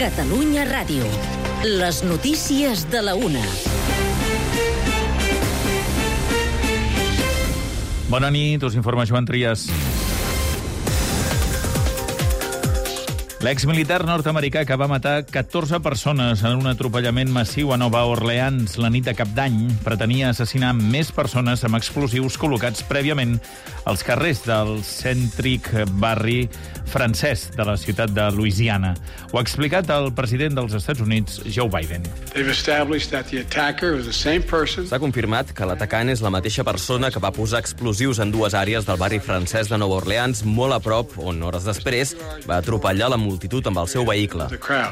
Catalunya Ràdio. Les notícies de la una. Bona nit, us informa Joan Trias. L'exmilitar nord-americà que va matar 14 persones en un atropellament massiu a Nova Orleans la nit de Cap d'Any pretenia assassinar més persones amb explosius col·locats prèviament als carrers del cèntric barri francès de la ciutat de Louisiana. Ho ha explicat el president dels Estats Units, Joe Biden. S'ha confirmat que l'atacant és la mateixa persona que va posar explosius en dues àrees del barri francès de Nova Orleans, molt a prop, on hores després va atropellar la multitud amb el seu vehicle.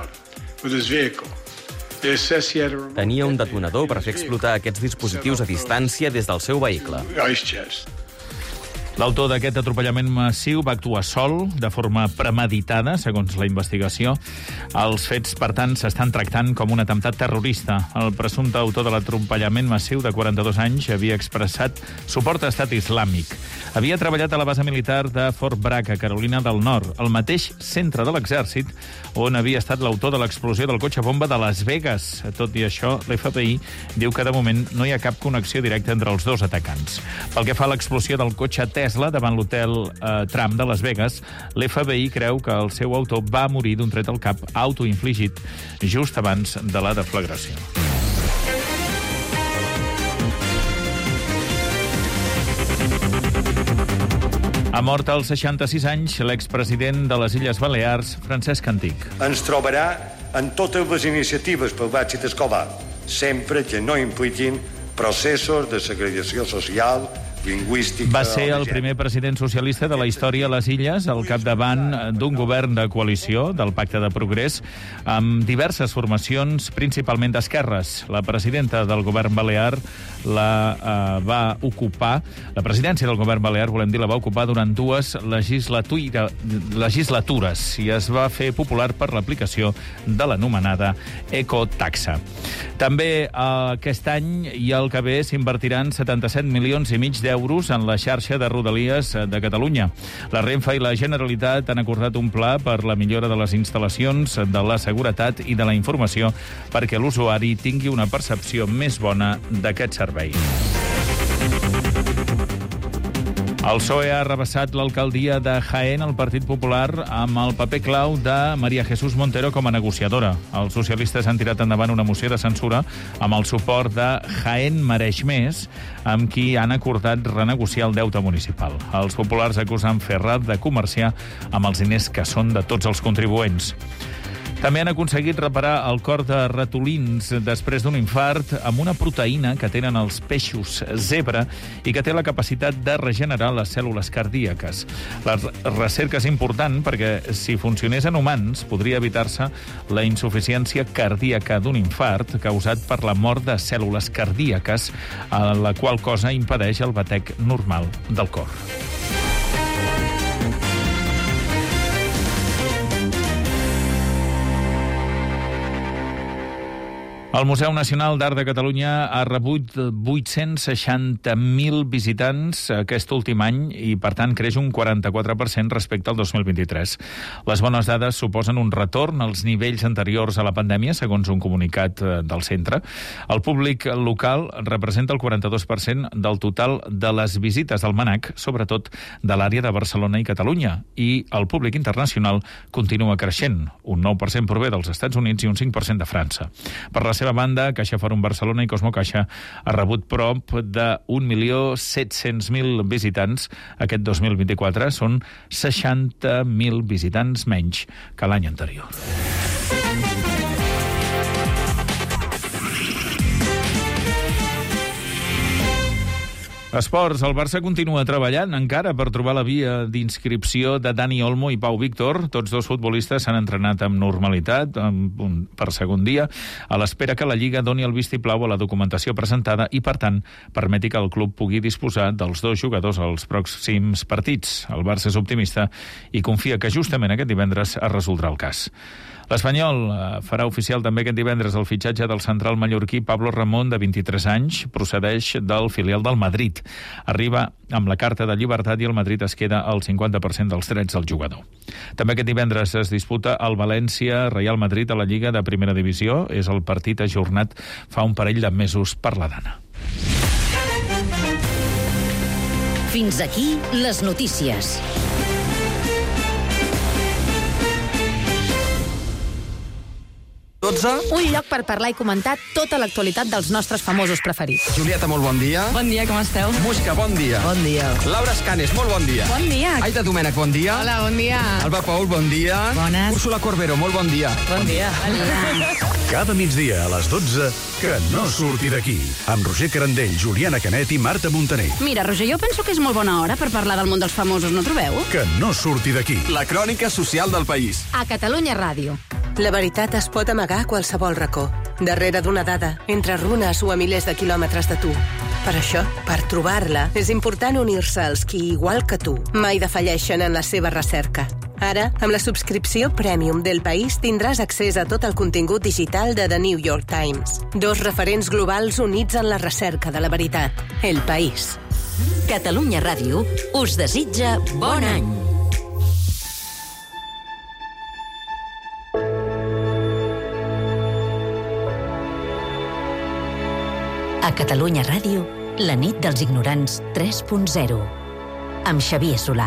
Tenia un detonador per fer explotar aquests dispositius a distància des del seu vehicle. L'autor d'aquest atropellament massiu va actuar sol, de forma premeditada, segons la investigació. Els fets, per tant, s'estan tractant com un atemptat terrorista. El presumpte autor de l'atropellament massiu de 42 anys havia expressat suport a Estat Islàmic. Havia treballat a la base militar de Fort Bragg, a Carolina del Nord, el mateix centre de l'exèrcit on havia estat l'autor de l'explosió del cotxe bomba de Las Vegas. Tot i això, l'FBI diu que de moment no hi ha cap connexió directa entre els dos atacants. Pel que fa a l'explosió del cotxe Tesla davant l'hotel Trump de Las Vegas, l'FBI creu que el seu autor va morir d'un tret al cap autoinfligit just abans de la deflagració. Ha mort als 66 anys l'expresident de les Illes Balears, Francesc Antich. Ens trobarà en totes les iniciatives pel èxit escolar, sempre que no impliquin processos de segregació social, lingüística... Va ser el primer president socialista de la història a les Illes, al capdavant d'un govern de coalició, del Pacte de Progrés, amb diverses formacions, principalment d'esquerres. La presidenta del govern balear la presidència del govern balear, la va ocupar durant dues legislatures i es va fer popular per l'aplicació de l'anomenada ecotaxa. També aquest any i el que ve s'invertiran 77 milions i mig d'euros en la xarxa de Rodalies de Catalunya. La Renfe i la Generalitat han acordat un pla per la millora de les instal·lacions, de la seguretat i de la informació perquè l'usuari tingui una percepció més bona d'aquest servei. El PSOE ha rebassat l'alcaldia de Jaén al Partit Popular amb el paper clau de María Jesús Montero com a negociadora. Els socialistes han tirat endavant una moció de censura amb el suport de Jaén Mereix Més, amb qui han acordat renegociar el deute municipal. Els populars acusen Ferrat de comerciar amb els diners que són de tots els contribuents. També han aconseguit reparar el cor de ratolins després d'un infart amb una proteïna que tenen els peixos zebra i que té la capacitat de regenerar les cèl·lules cardíaques. La recerca és important perquè, si funcionés en humans, podria evitar-se la insuficiència cardíaca d'un infart causat per la mort de cèl·lules cardíaques, a la qual cosa impedeix el batec normal del cor. El Museu Nacional d'Art de Catalunya ha rebut 860.000 visitants aquest últim any i, per tant, creix un 44% respecte al 2023. Les bones dades suposen un retorn als nivells anteriors a la pandèmia, segons un comunicat del centre. El públic local representa el 42% del total de les visites al MNAC, sobretot de l'àrea de Barcelona i Catalunya, i el públic internacional continua creixent. Un 9% prové dels Estats Units i un 5% de França. Per la seva banda, Caixa Fòrum Barcelona i Cosmo Caixa ha rebut prop de 1.700.000 visitants. Aquest 2024 són 60.000 visitants menys que l'any anterior. Esports. El Barça continua treballant encara per trobar la via d'inscripció de Dani Olmo i Pau Víctor. Tots dos futbolistes s'han entrenat amb normalitat per segon dia, a l'espera que la Lliga doni el vistiplau a la documentació presentada i, per tant, permeti que el club pugui disposar dels dos jugadors als pròxims partits. El Barça és optimista i confia que justament aquest divendres es resoldrà el cas. L'Espanyol farà oficial també aquest divendres el fitxatge del central mallorquí Pablo Ramón, de 23 anys, procedeix del filial del Madrid. Arriba amb la carta de llibertat i el Madrid es queda al 50% dels drets del jugador. També aquest divendres es disputa el València-Real Madrid a la Lliga de Primera Divisió. És el partit ajornat fa un parell de mesos per la Dana. Fins aquí les notícies. Un lloc per parlar i comentar tota l'actualitat dels nostres famosos preferits. Julieta, molt bon dia. Bon dia, com esteu? Muixca, bon dia. Bon dia. Laura Escanes, molt bon dia. Bon dia. Aida Domènech, bon dia. Hola, bon dia. Alba Paul, bon dia. Bones. Úrsula Corbero, molt bon dia. Bon dia. Cada migdia a les 12, que no surti d'aquí. Amb Roger Carandell, Juliana Canet i Marta Montaner. Mira, Roger, jo penso que és molt bona hora per parlar del món dels famosos, no trobeu? Que no surti d'aquí. La crònica social del país. A Catalunya Ràdio. La veritat es pot amagar a qualsevol racó, darrere d'una dada, entre runes o a milers de quilòmetres de tu. Per això, per trobar-la, és important unir-se als qui, igual que tu, mai defalleixen en la seva recerca. Ara, amb la subscripció Premium del País, tindràs accés a tot el contingut digital de The New York Times. 2 referents globals units en la recerca de la veritat. El País. Catalunya Ràdio us desitja bon any. A Catalunya Ràdio, la nit dels ignorants 3.0, amb Xavier Solà.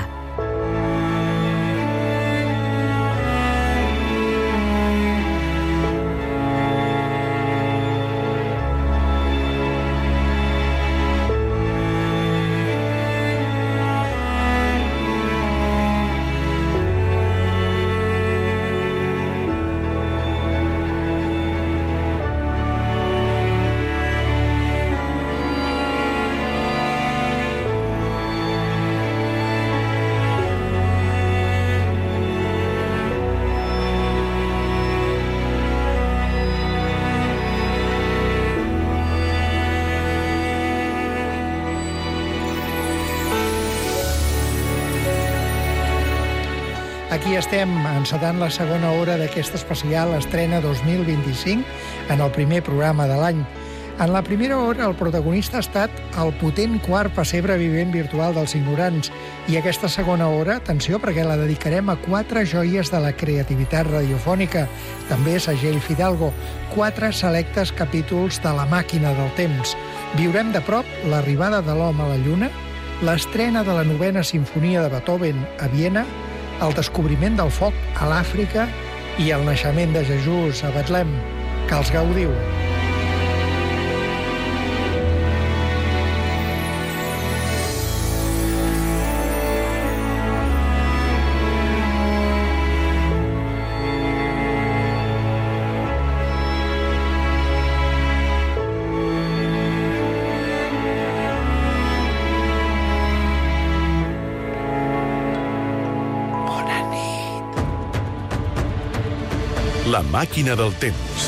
Aquí estem encetant la segona hora d'aquesta especial estrena 2025 en el primer programa de l'any. En la primera hora el protagonista ha estat el potent quart pessebre vivent virtual dels ignorants i aquesta segona hora, atenció, perquè la dedicarem a 4 joies de la creativitat radiofònica, també segell Fidalgo, 4 selectes capítols de La màquina del temps. Viurem de prop l'arribada de l'home a la Lluna, l'estrena de la 9a Simfonia de Beethoven a Viena, el descobriment del foc a l'Àfrica i el naixement de Jesús a Betlem. Que els gaudiu. La màquina del temps.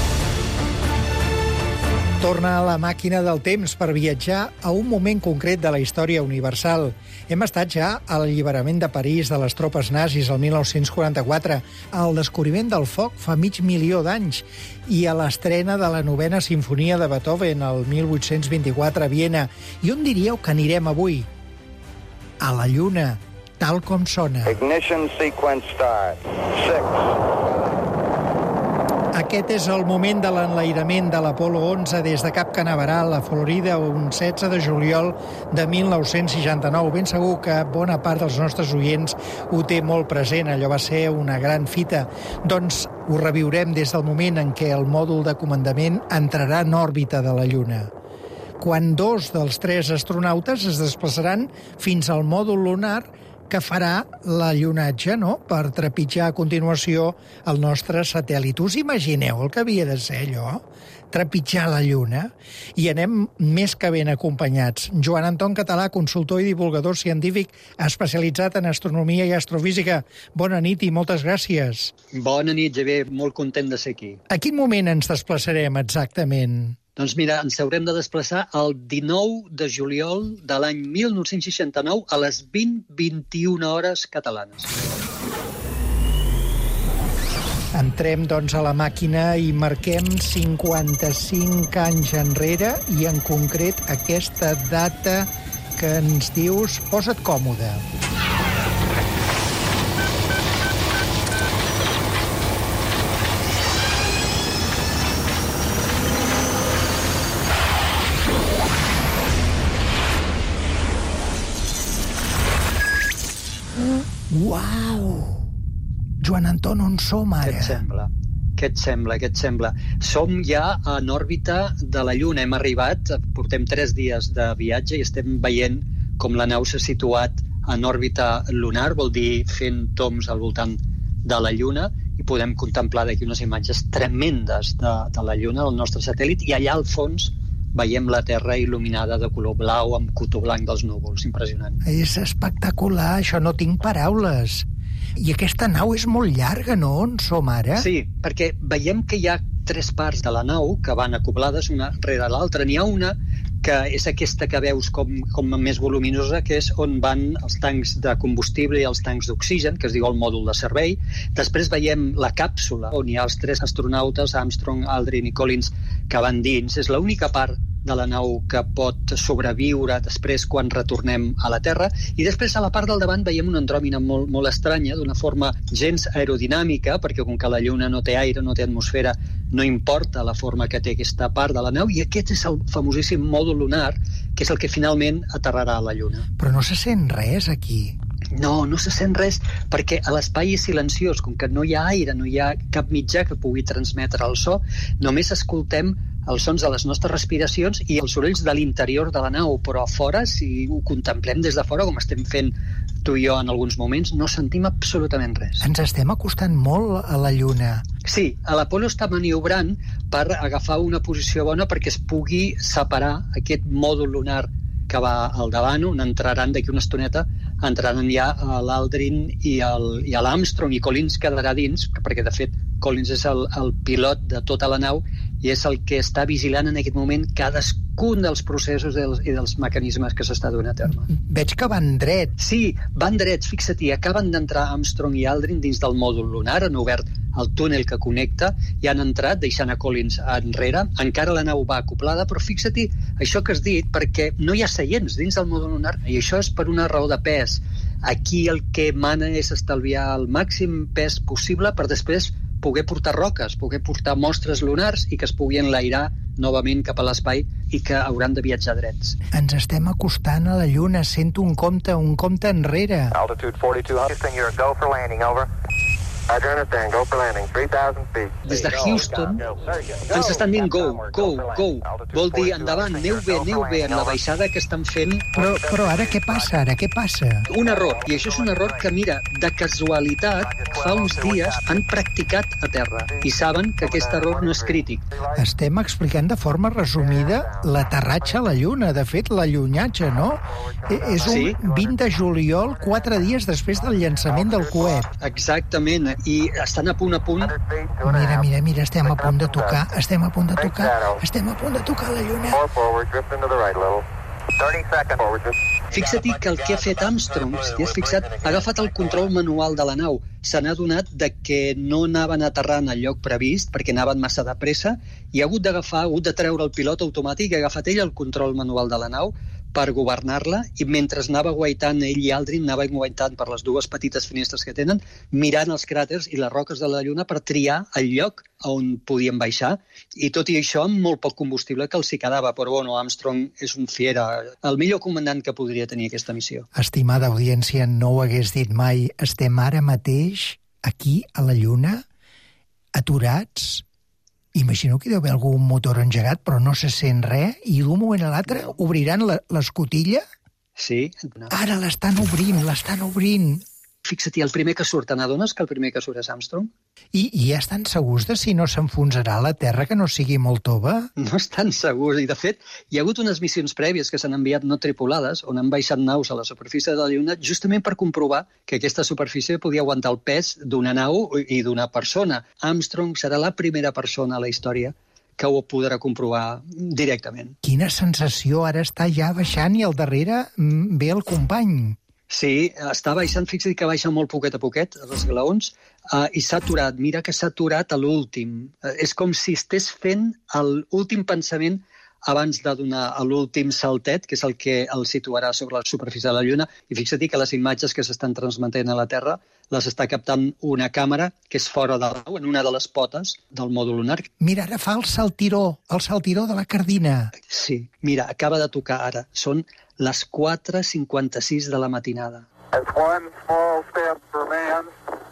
Torna a la màquina del temps per viatjar a un moment concret de la història universal. Hem estat ja a l'alliberament de París de les tropes nazis el 1944, al descobriment del foc fa 500.000 d'anys i a l'estrena de la 9a Simfonia de Beethoven el 1824 a Viena. I on diríeu que anirem avui? A la Lluna, tal com sona. Ignition sequence start. 6. Aquest és el moment de l'enlairament de l'Apolo 11 des de Cap Canaveral, a Florida, un 16 de juliol de 1969. Ben segur que bona part dels nostres oients ho té molt present. Allò va ser una gran fita. Doncs ho reviurem des del moment en què el mòdul de comandament entrarà en òrbita de la Lluna. Quan 2 dels 3 astronautes es desplaçaran fins al mòdul lunar que farà l'allunatge, no?, per trepitjar a continuació el nostre satèl·lit. Us imagineu el que havia de ser allò? Trepitjar la Lluna? I anem més que ben acompanyats. Joan Anton Català, consultor i divulgador científic especialitzat en astronomia i astrofísica. Bona nit i moltes gràcies. Bona nit, Javier. Molt content de ser aquí. A quin moment ens desplaçarem exactament? Doncs mira, ens haurem de desplaçar el 19 de juliol de l'any 1969 a les 20:21 hores catalanes. Entrem, doncs, a la màquina i marquem 55 anys enrere i, en concret, aquesta data que ens dius. Posa't còmode. Uau! Joan Anton, on som ara? Què et sembla? Som ja en òrbita de la Lluna. Hem arribat, portem 3 dies de viatge i estem veient com la nau s'ha situat en òrbita lunar, vol dir fent tombs al voltant de la Lluna, i podem contemplar d'aquí unes imatges tremendes de la Lluna, del nostre satèl·lit, i allà al fons veiem la Terra il·luminada de color blau amb cotó blanc dels núvols. Impressionant. És espectacular, això, no tinc paraules. I aquesta nau és molt llarga, no? On som ara? Sí, perquè veiem que hi ha 3 parts de la nau que van acoblades una rere l'altra. N'hi ha una que és aquesta que veus com més voluminosa, que és on van els tancs de combustible i els tancs d'oxigen, que es diu el mòdul de servei. Després veiem la càpsula, on hi ha els 3 astronautes, Armstrong, Aldrin i Collins, que van dins. És l'única part de la nau que pot sobreviure després quan retornem a la Terra. I després, a la part del davant, veiem una andròmina molt, molt estranya, d'una forma gens aerodinàmica, perquè com que la Lluna no té aire, no té atmosfera, no importa la forma que té aquesta part de la nau, i aquest és el famosíssim mòdul lunar, que és el que finalment aterrarà a la Lluna. Però no se sent res aquí. No se sent res, perquè a l'espai és silenciós, com que no hi ha aire, no hi ha cap mitjà que pugui transmetre el so, només escoltem els sons de les nostres respiracions i els sorolls de l'interior de la nau, però a fora, si ho contemplem des de fora, com estem fent tu i jo en alguns moments, no sentim absolutament res. Ens estem acostant molt a la Lluna. Sí, l'Apolo està maniobrant per agafar una posició bona perquè es pugui separar aquest mòdul lunar que va al davant, on entraran d'aquí una estoneta, entraran ja l'Aldrin i l'Armstrong, i Collins quedarà dins, perquè de fet Collins és el pilot de tota la nau i és el que està vigilant en aquest moment cadascun dels processos i dels mecanismes que s'està donant a terme. Veig que van dret. Sí, van drets, fixa't, acaben d'entrar Armstrong i Aldrin dins del mòdul lunar, han obert el túnel que connecta i han entrat, deixant a Collins enrere. Encara la nau va acoblada, però fixa't això que has dit, perquè no hi ha seients dins del mòdul lunar, i això és per una raó de pes. Aquí el que mana és estalviar el màxim pes possible per després poder portar roques, poder portar mostres lunars i que es pugui enlairar novament cap a l'espai i que hauran de viatjar drets. Ens estem acostant a la Lluna, sento un compte enrere. Altitude 4200, Houston, you're a go for landing, over. Roger, understand, go for landing, 3,000 feet. Des de Houston ens estan dient go. Vol dir endavant, aneu bé en la baixada que estan fent. Però ara què passa? Un error, i això és un error que, mira, de casualitat, fa uns dies han practicat a terra i saben que aquest error no és crític. Estem explicant de forma resumida l'aterratge a la Lluna, de fet, l'allunyatge, no? És un 20 de juliol, 4 dies després del llançament del coet. Exactament, i estan a punt. Mira, estem a punt de tocar la Lluna. Fixa't que el que ha fet Armstrong, si t'hi has fixat, ha agafat el control manual de la nau. Se n'ha adonat que no anaven aterrant al lloc previst perquè anaven massa de pressa i ha hagut de treure el pilot automàtic i ha agafat ell el control manual de la nau per governar-la, i mentre anava guaitant ell i Aldrin, anava guaitant per les 2 petites finestres que tenen, mirant els cràters i les roques de la Lluna per triar el lloc on podien baixar, i tot i això amb molt poc combustible que els hi quedava, però bueno, Armstrong és un fiera, el millor comandant que podria tenir aquesta missió. Estimada audiència, no ho hagués dit mai, estem ara mateix aquí a la Lluna, aturats. Imagino que hi deu haver algun motor engegat, però no se sent res, i d'un moment a l'altre obriran l'escotilla? Sí. Ara l'estan obrint. Fixa't, el primer que surt, n'adones que el primer que surt és Armstrong? I ja estan segurs de si no s'enfonsarà la Terra, que no sigui molt tova? No estan segurs, i de fet hi ha hagut unes missions prèvies que s'han enviat no tripulades, on han baixat naus a la superfície de la Lluna, justament per comprovar que aquesta superfície podia aguantar el pes d'una nau i d'una persona. Armstrong serà la primera persona a la història que ho podrà comprovar directament. Quina sensació, ara està ja baixant i al darrere ve el company. Sí, està baixant, fixa't que baixa molt poquet a poquet, els esglaons, i s'ha aturat. Mira que s'ha aturat a l'últim. És com si estés fent l'últim pensament abans de donar l'últim saltet, que és el que el situarà sobre la superfície de la Lluna, i fixa't que les imatges que s'estan transmetent a la Terra les està captant una càmera que és fora de l'au, en una de les potes del mòdul lunar. Mira, ara fa el saltiró de la Cardina. Sí, mira, acaba de tocar ara. Són les 4:56 de la matinada. That's one small step for man,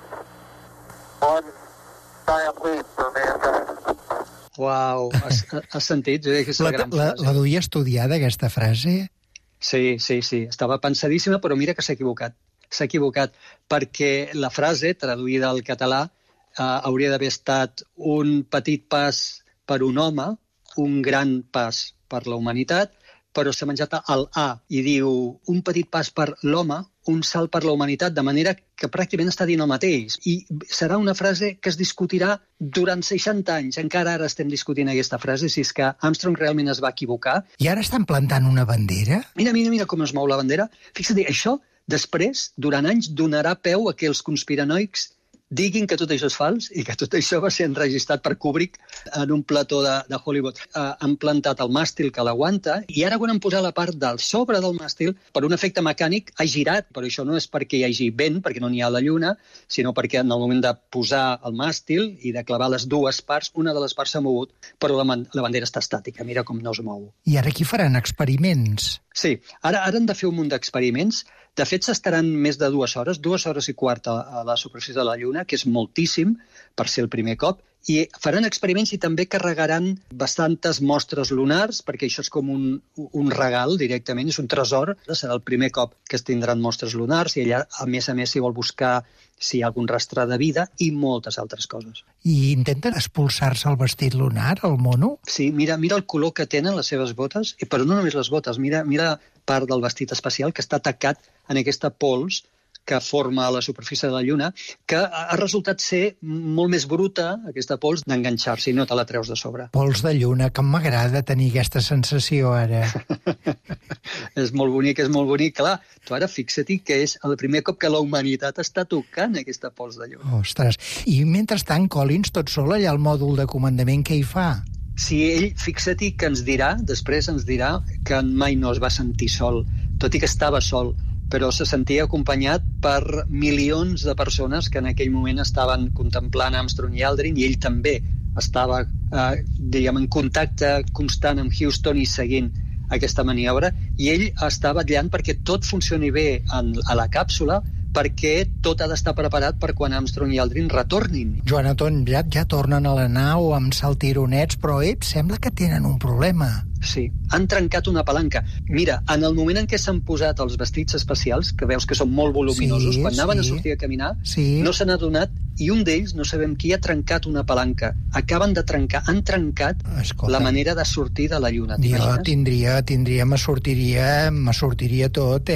one giant leap for mankind. Uau, has sentit? Jo dic que és la gran frase. La duia estudiada, aquesta frase? Sí, estava pensadíssima, però mira que s'ha equivocat. S'ha equivocat, perquè la frase, traduïda al català, hauria d'haver estat un petit pas per un home, un gran pas per la humanitat, però s'ha menjat el A i diu un petit pas per l'home, un salt per la humanitat, de manera que pràcticament està dient el mateix. I serà una frase que es discutirà durant 60 anys. Encara ara estem discutint aquesta frase, si és que Armstrong realment es va equivocar. I ara estan plantant una bandera? Mira com es mou la bandera. Fixa't, això després, durant anys, donarà peu a que els conspiranoics diguin que tot això és fals i que tot això va ser enregistrat per Kubrick en un plató de Hollywood. Han plantat el màstil que l'aguanta i ara quan han posat la part del sobre del màstil, per un efecte mecànic, ha girat. Però això no és perquè hi hagi vent, perquè no n'hi ha a la Lluna, sinó perquè en el moment de posar el màstil i de clavar les dues parts, una de les parts s'ha mogut, però la bandera està estàtica. Mira com no es mou. I ara aquí faran experiments? Sí, ara han de fer un munt d'experiments. De fet, s'estaran més de 2 hores, 2 hores i quart a la superfície de la Lluna, que és moltíssim per ser el primer cop, i faran experiments i també carregaran bastantes mostres lunars, perquè això és com un regal directament, és un tresor. Serà el primer cop que es tindran mostres lunars i allà, a més, s'hi vol buscar si hi ha algun rastre de vida i moltes altres coses. I intenten expulsar-se el vestit lunar, el mono? Sí, mira el color que tenen les seves botes, però no només les botes, mira part del vestit espacial que està tacat en aquesta pols que forma a la superfície de la Lluna, que ha resultat ser molt més bruta, aquesta pols, d'enganxar-se i no te la treus de sobre. Pols de lluna, que m'agrada tenir aquesta sensació ara. És molt bonic. Clar, tu ara fixa-t'hi que és el primer cop que la humanitat està tocant aquesta pols de lluna. Ostres, i mentrestant Collins tot sol allà al mòdul de comandament, què hi fa? Sí, ell, fixa-t'hi que després ens dirà que mai no es va sentir sol, tot i que estava sol, però se sentia acompanyat per milions de persones que en aquell moment estaven contemplant Armstrong i Aldrin, i ell també estava en contacte constant amb Houston i seguint aquesta maniobra, i ell està vetllant perquè tot funcioni bé a la càpsula, perquè tot ha d'estar preparat per quan Armstrong i Aldrin retornin. Joan Anton, ja tornen a la nau amb saltironets, però sembla que tenen un problema. Sí, han trencat una palanca. Mira, en el moment en què s'han posat els vestits espacials, que veus que són molt voluminosos, quan anaven a sortir a caminar, no se n'ha adonat, i un d'ells, no sabem qui, ha trencat una palanca. Acaben de trencar, han trencat la manera de sortir de la Lluna. Jo m'assortiria tot,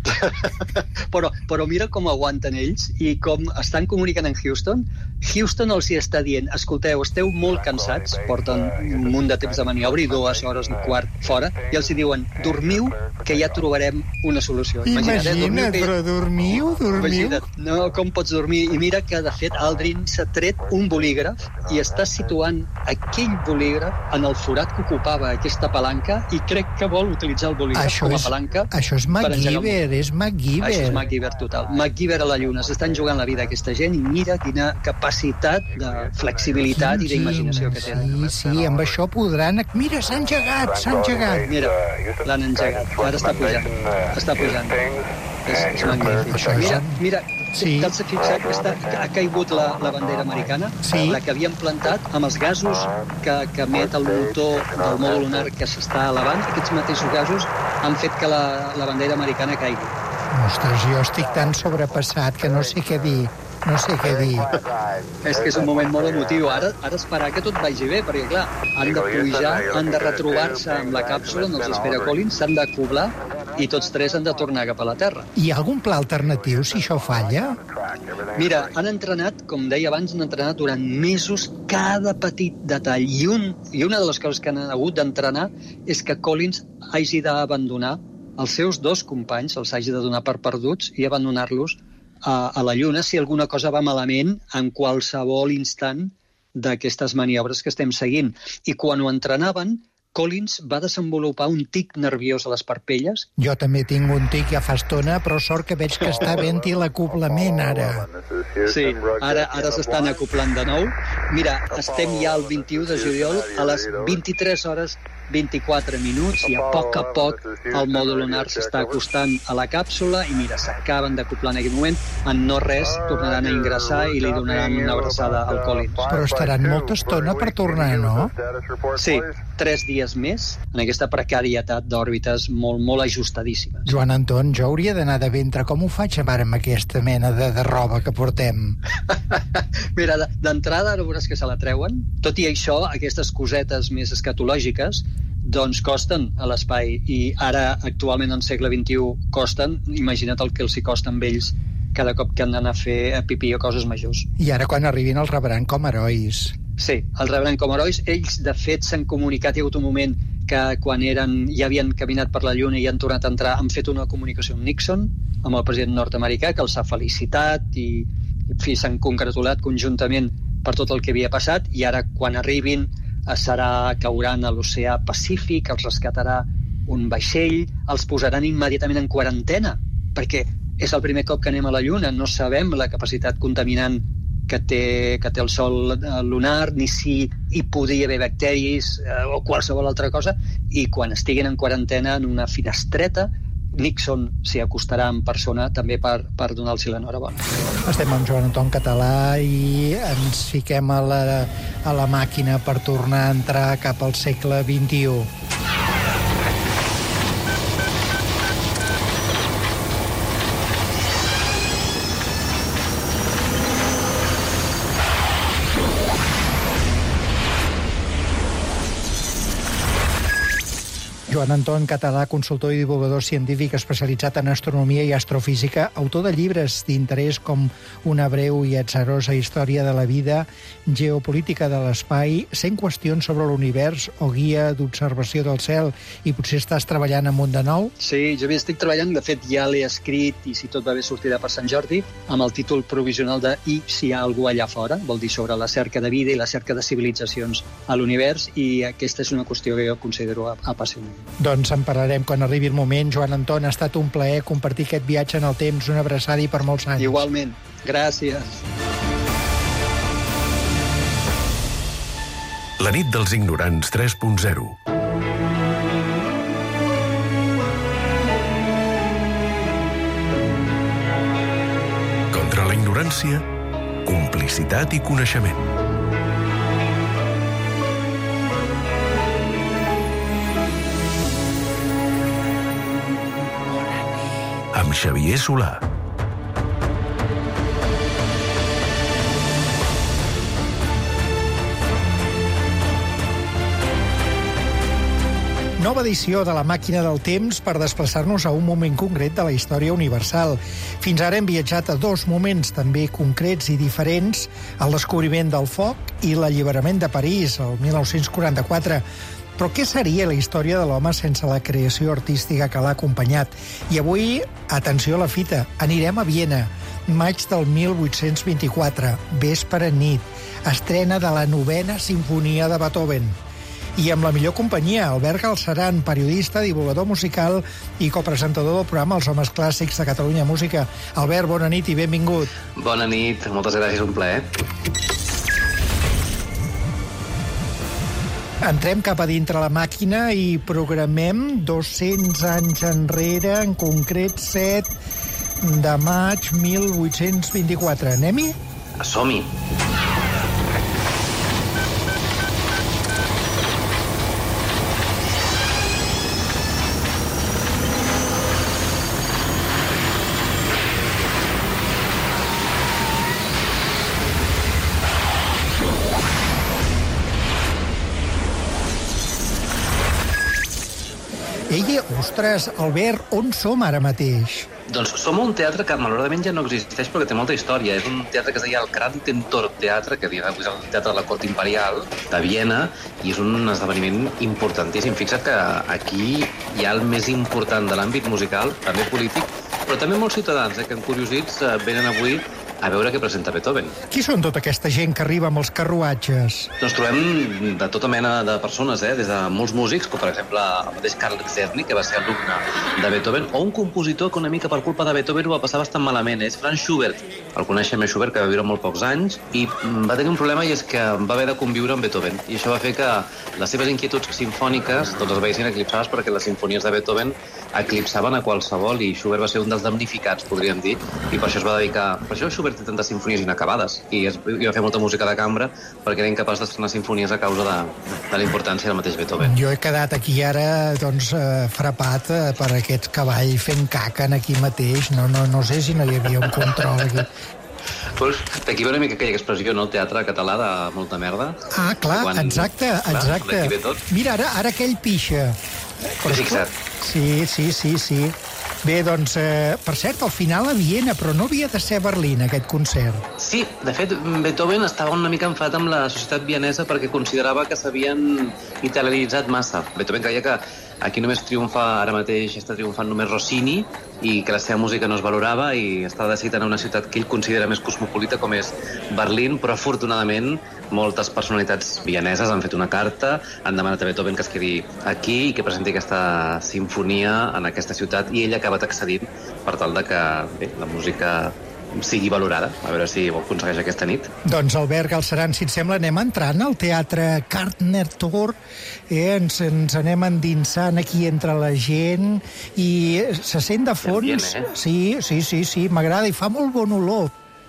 Però mira com aguanten ells i com estan comunicant amb Houston. Houston els hi està dient, escolteu, esteu molt cansats, porten un munt de temps de maniobra i 2 hores i quart fora, i els hi diuen, dormiu, que ja trobarem una solució. Imagina't, però dormiu? No, com pots dormir? I mira que, de fet, Aldrin s'ha tret un bolígraf i està situant aquell bolígraf en el forat que ocupava aquesta palanca, i crec que vol utilitzar el bolígraf com a palanca. Això és MacGyver, és MacGyver. Això és MacGyver total. MacGyver a la Lluna. S'estan jugant la vida aquesta gent i mira quina capacitat de flexibilitat i d'imaginació que tenen. Sí, amb això podran... Mira, s'ha engegat. Mira, l'han engegat. Ara està pujant. És magnífic. Mira, t'has fixat que ha caigut la bandera americana, la que havien plantat amb els gasos que emet el motor del mòdul lunar que s'està elevant. Aquests mateixos gasos han fet que la bandera americana caigui. Ostres, jo estic tan sobrepassat que no sé què dir. És que és un moment molt emotiu. Ara esperar que tot vagi bé, perquè clar, han de pujar, han de retrobar-se amb la càpsula, no els espera Collins, s'han d'acoblar i tots tres han de tornar cap a la Terra. Hi ha algun pla alternatiu si això falla? Mira, han entrenat, com deia abans, durant mesos cada petit detall. I una de les coses que han hagut d'entrenar és que Collins hagi d'abandonar els seus 2 companys els hagi de donar per perduts i abandonar-los a la Lluna si alguna cosa va malament en qualsevol instant d'aquestes maniobres que estem seguint. I quan ho entrenaven, Collins va desenvolupar un tic nerviós a les parpelles. Jo també tinc un tic ja fa estona, però sort que veig que està ben-hi l'acoblament ara. Sí, ara s'estan acoplant de nou. Mira, estem ja el 21 de juliol a les 23 hores 24 minuts i a poc el mòdul lunar s'està acostant a la càpsula i mira, s'acaben d'acoplar en aquest moment. En no res tornaran a ingressar i li donaran una abraçada al Collins. Però estaran molta estona per tornar, no? Sí, 3 dies més en aquesta precarietat d'òrbites molt ajustadíssimes. Joan Anton, jo hauria d'anar de ventre. Com ho faig amb aquesta mena de roba que portem? Mira, d'entrada ara veuràs que se la treuen. Tot i això, aquestes cosetes més escatològiques doncs costen a l'espai i ara actualment en segle XXI costen. Imagina't el que els hi costa amb ells cada cop que han d'anar a fer pipí o coses majors. I ara quan arribin els rebran com herois. Sí, els rebran com herois. Ells, de fet, s'han comunicat, hi ha hagut un moment que quan ja havien caminat per la Lluna i han tornat a entrar, han fet una comunicació amb Nixon, amb el president nord-americà, que els ha felicitat i en fi, s'han congratulat conjuntament per tot el que havia passat, i ara quan arribin cauran a l'oceà Pacífic, els rescatarà un vaixell, els posaran immediatament en quarantena, perquè és el primer cop que anem a la Lluna, no sabem la capacitat contaminant que té el sol lunar, ni si hi podria haver bacteris o qualsevol altra cosa, i quan estiguin en quarantena en una finestreta, Nixon s'hi acostarà en persona també per donar-los l'enhorabona. Estem amb Joan Anton Català i ens fiquem a la màquina per tornar a entrar cap al segle XXI. Joan Anton Català, consultor i divulgador científic especialitzat en astronomia i astrofísica, autor de llibres d'interès com Una breu i atzarosa història de la vida, Geopolítica de l'espai, 100 qüestions sobre l'univers o guia d'observació del cel, i potser estàs treballant en un de nou? Sí, jo estic treballant, de fet ja l'he escrit i si tot va bé sortirà per Sant Jordi, amb el títol provisional de I si hi ha algú allà fora, vol dir sobre la cerca de vida i la cerca de civilitzacions a l'univers, i aquesta és una qüestió que jo considero apassionant. Doncs en parlarem quan arribi el moment. Joan Anton, ha estat un plaer compartir aquest viatge en el temps. Una abraçada i per molts anys. Igualment. Gràcies. La nit dels ignorants 3.0. Contra la ignorància, complicitat i coneixement. Amb Xavier Solà. Nova edició de la màquina del temps per desplaçar-nos a un moment concret de la història universal. Fins ara hem viatjat a 2 moments també concrets i diferents, el descobriment del foc i l'alliberament de París, el 1944. Però què seria la història de l'home sense la creació artística que l'ha acompanyat? I avui, atenció a la fita, anirem a Viena, maig del 1824, vespre nit, estrena de la 9a Simfonia de Beethoven. I amb la millor companyia, Albert Galceran, periodista, divulgador musical i copresentador del programa Els Homes Clàssics de Catalunya Música. Albert, bona nit i benvingut. Bona nit, moltes gràcies, un plaer. Entrem cap a dintre la màquina i programem 200 anys enrere, en concret 7 de maig 1824. Anem-hi? Som-hi. Ei, ostres, Albert, on som ara mateix? Doncs som a un teatre que malauradament ja no existeix perquè té molta història. És un teatre que es deia el Krankentor Teatre, que és el teatre de la Cort Imperial de Viena, i és un esdeveniment importantíssim. Fixa't que aquí hi ha el més important de l'àmbit musical, també polític, però també molts ciutadans que encuriosits venen avui a veure què presenta Beethoven. Qui són tota aquesta gent que arriba amb els carruatges? Doncs trobem de tota mena de persones, des de molts músics, com per exemple el mateix Carl Czerny, que va ser alumne de Beethoven, o un compositor que una mica per culpa de Beethoven ho va passar bastant malament, és Franz Schubert. El coneixem a Schubert, que va viure molt pocs anys, i va tenir un problema, i és que va haver de conviure amb Beethoven. I això va fer que les seves inquietuds simfòniques doncs es veiessin eclipsades, perquè les simfonies de Beethoven eclipsaven a qualsevol, i Schubert va ser un dels damnificats, podríem dir, i per això es va dedicar... Per això Schubert té tantes sinfonies inacabades, i va fer molta música de cambra, perquè era incapaç d'estrenar sinfonies a causa de la importància del mateix Beethoven. Jo he quedat aquí ara, doncs, frapat per aquest cavall fent caca aquí mateix. No sé si no hi havia un control aquí. Pues, d'aquí ve una mica aquella expressió, no? El teatre català de molta merda. Ah, clar, exacte. Mira, ara aquell pixa. Fixa't. Sí. Bé, doncs, per cert, al final a Viena, però no havia de ser a Berlín, aquest concert. Sí, de fet, Beethoven estava una mica enfadat amb la societat vienesa perquè considerava que s'havien italianitzat massa. Beethoven creia que aquí només ara mateix està triomfant només Rossini, i que la seva música no es valorava, i està decidit anar a una ciutat que ell considera més cosmopolita, com és Berlín, però afortunadament moltes personalitats vieneses han fet una carta, han demanat a Beethoven que es quedi aquí i que presenti aquesta sinfonia en aquesta ciutat, i ell ha acabat accedint per tal de que la música sigui valorada. A veure si ho aconsegueix aquesta nit. Doncs, Albert Galceran, si et sembla, anem entrant al Teatre Kartner Tor, ens anem endinsant aquí entre la gent, i se sent de fons... Sí, m'agrada, i fa molt bon olor.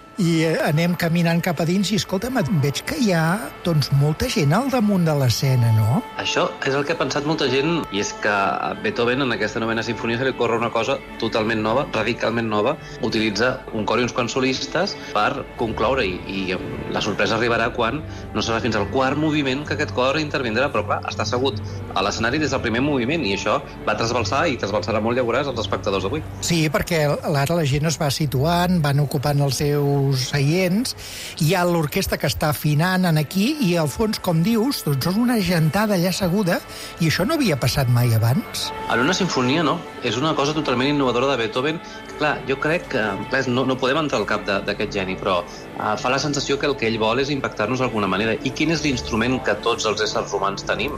I anem caminant cap a dins i, escolta'm, veig que hi ha, doncs, molta gent al damunt de l'escena, no? Això és el que ha pensat molta gent, i és que a Beethoven, en aquesta novena sinfonia, se li corre una cosa totalment nova, radicalment nova. Utilitza un cor i uns quants solistes per concloure, i la sorpresa arribarà quan no serà fins al quart moviment que aquest cor intervindrà, però clar, està assegut a l'escenari des del primer moviment, i això va trasbalsar, i trasbalsarà molt, ja veuràs, els espectadors d'avui. Sí, perquè ara la gent es va situant, van ocupant els seus seients, hi ha l'orquestra que està afinant aquí, i al fons, com dius, doncs és una gentada allà asseguda, i això no havia passat mai abans. En una sinfonia, no. És una cosa totalment innovadora de Beethoven. Clar, jo crec que no podem entrar al cap d'aquest geni, però fa la sensació que el que ell vol és impactar-nos d'alguna manera. I quin és l'instrument que tots els éssers humans tenim?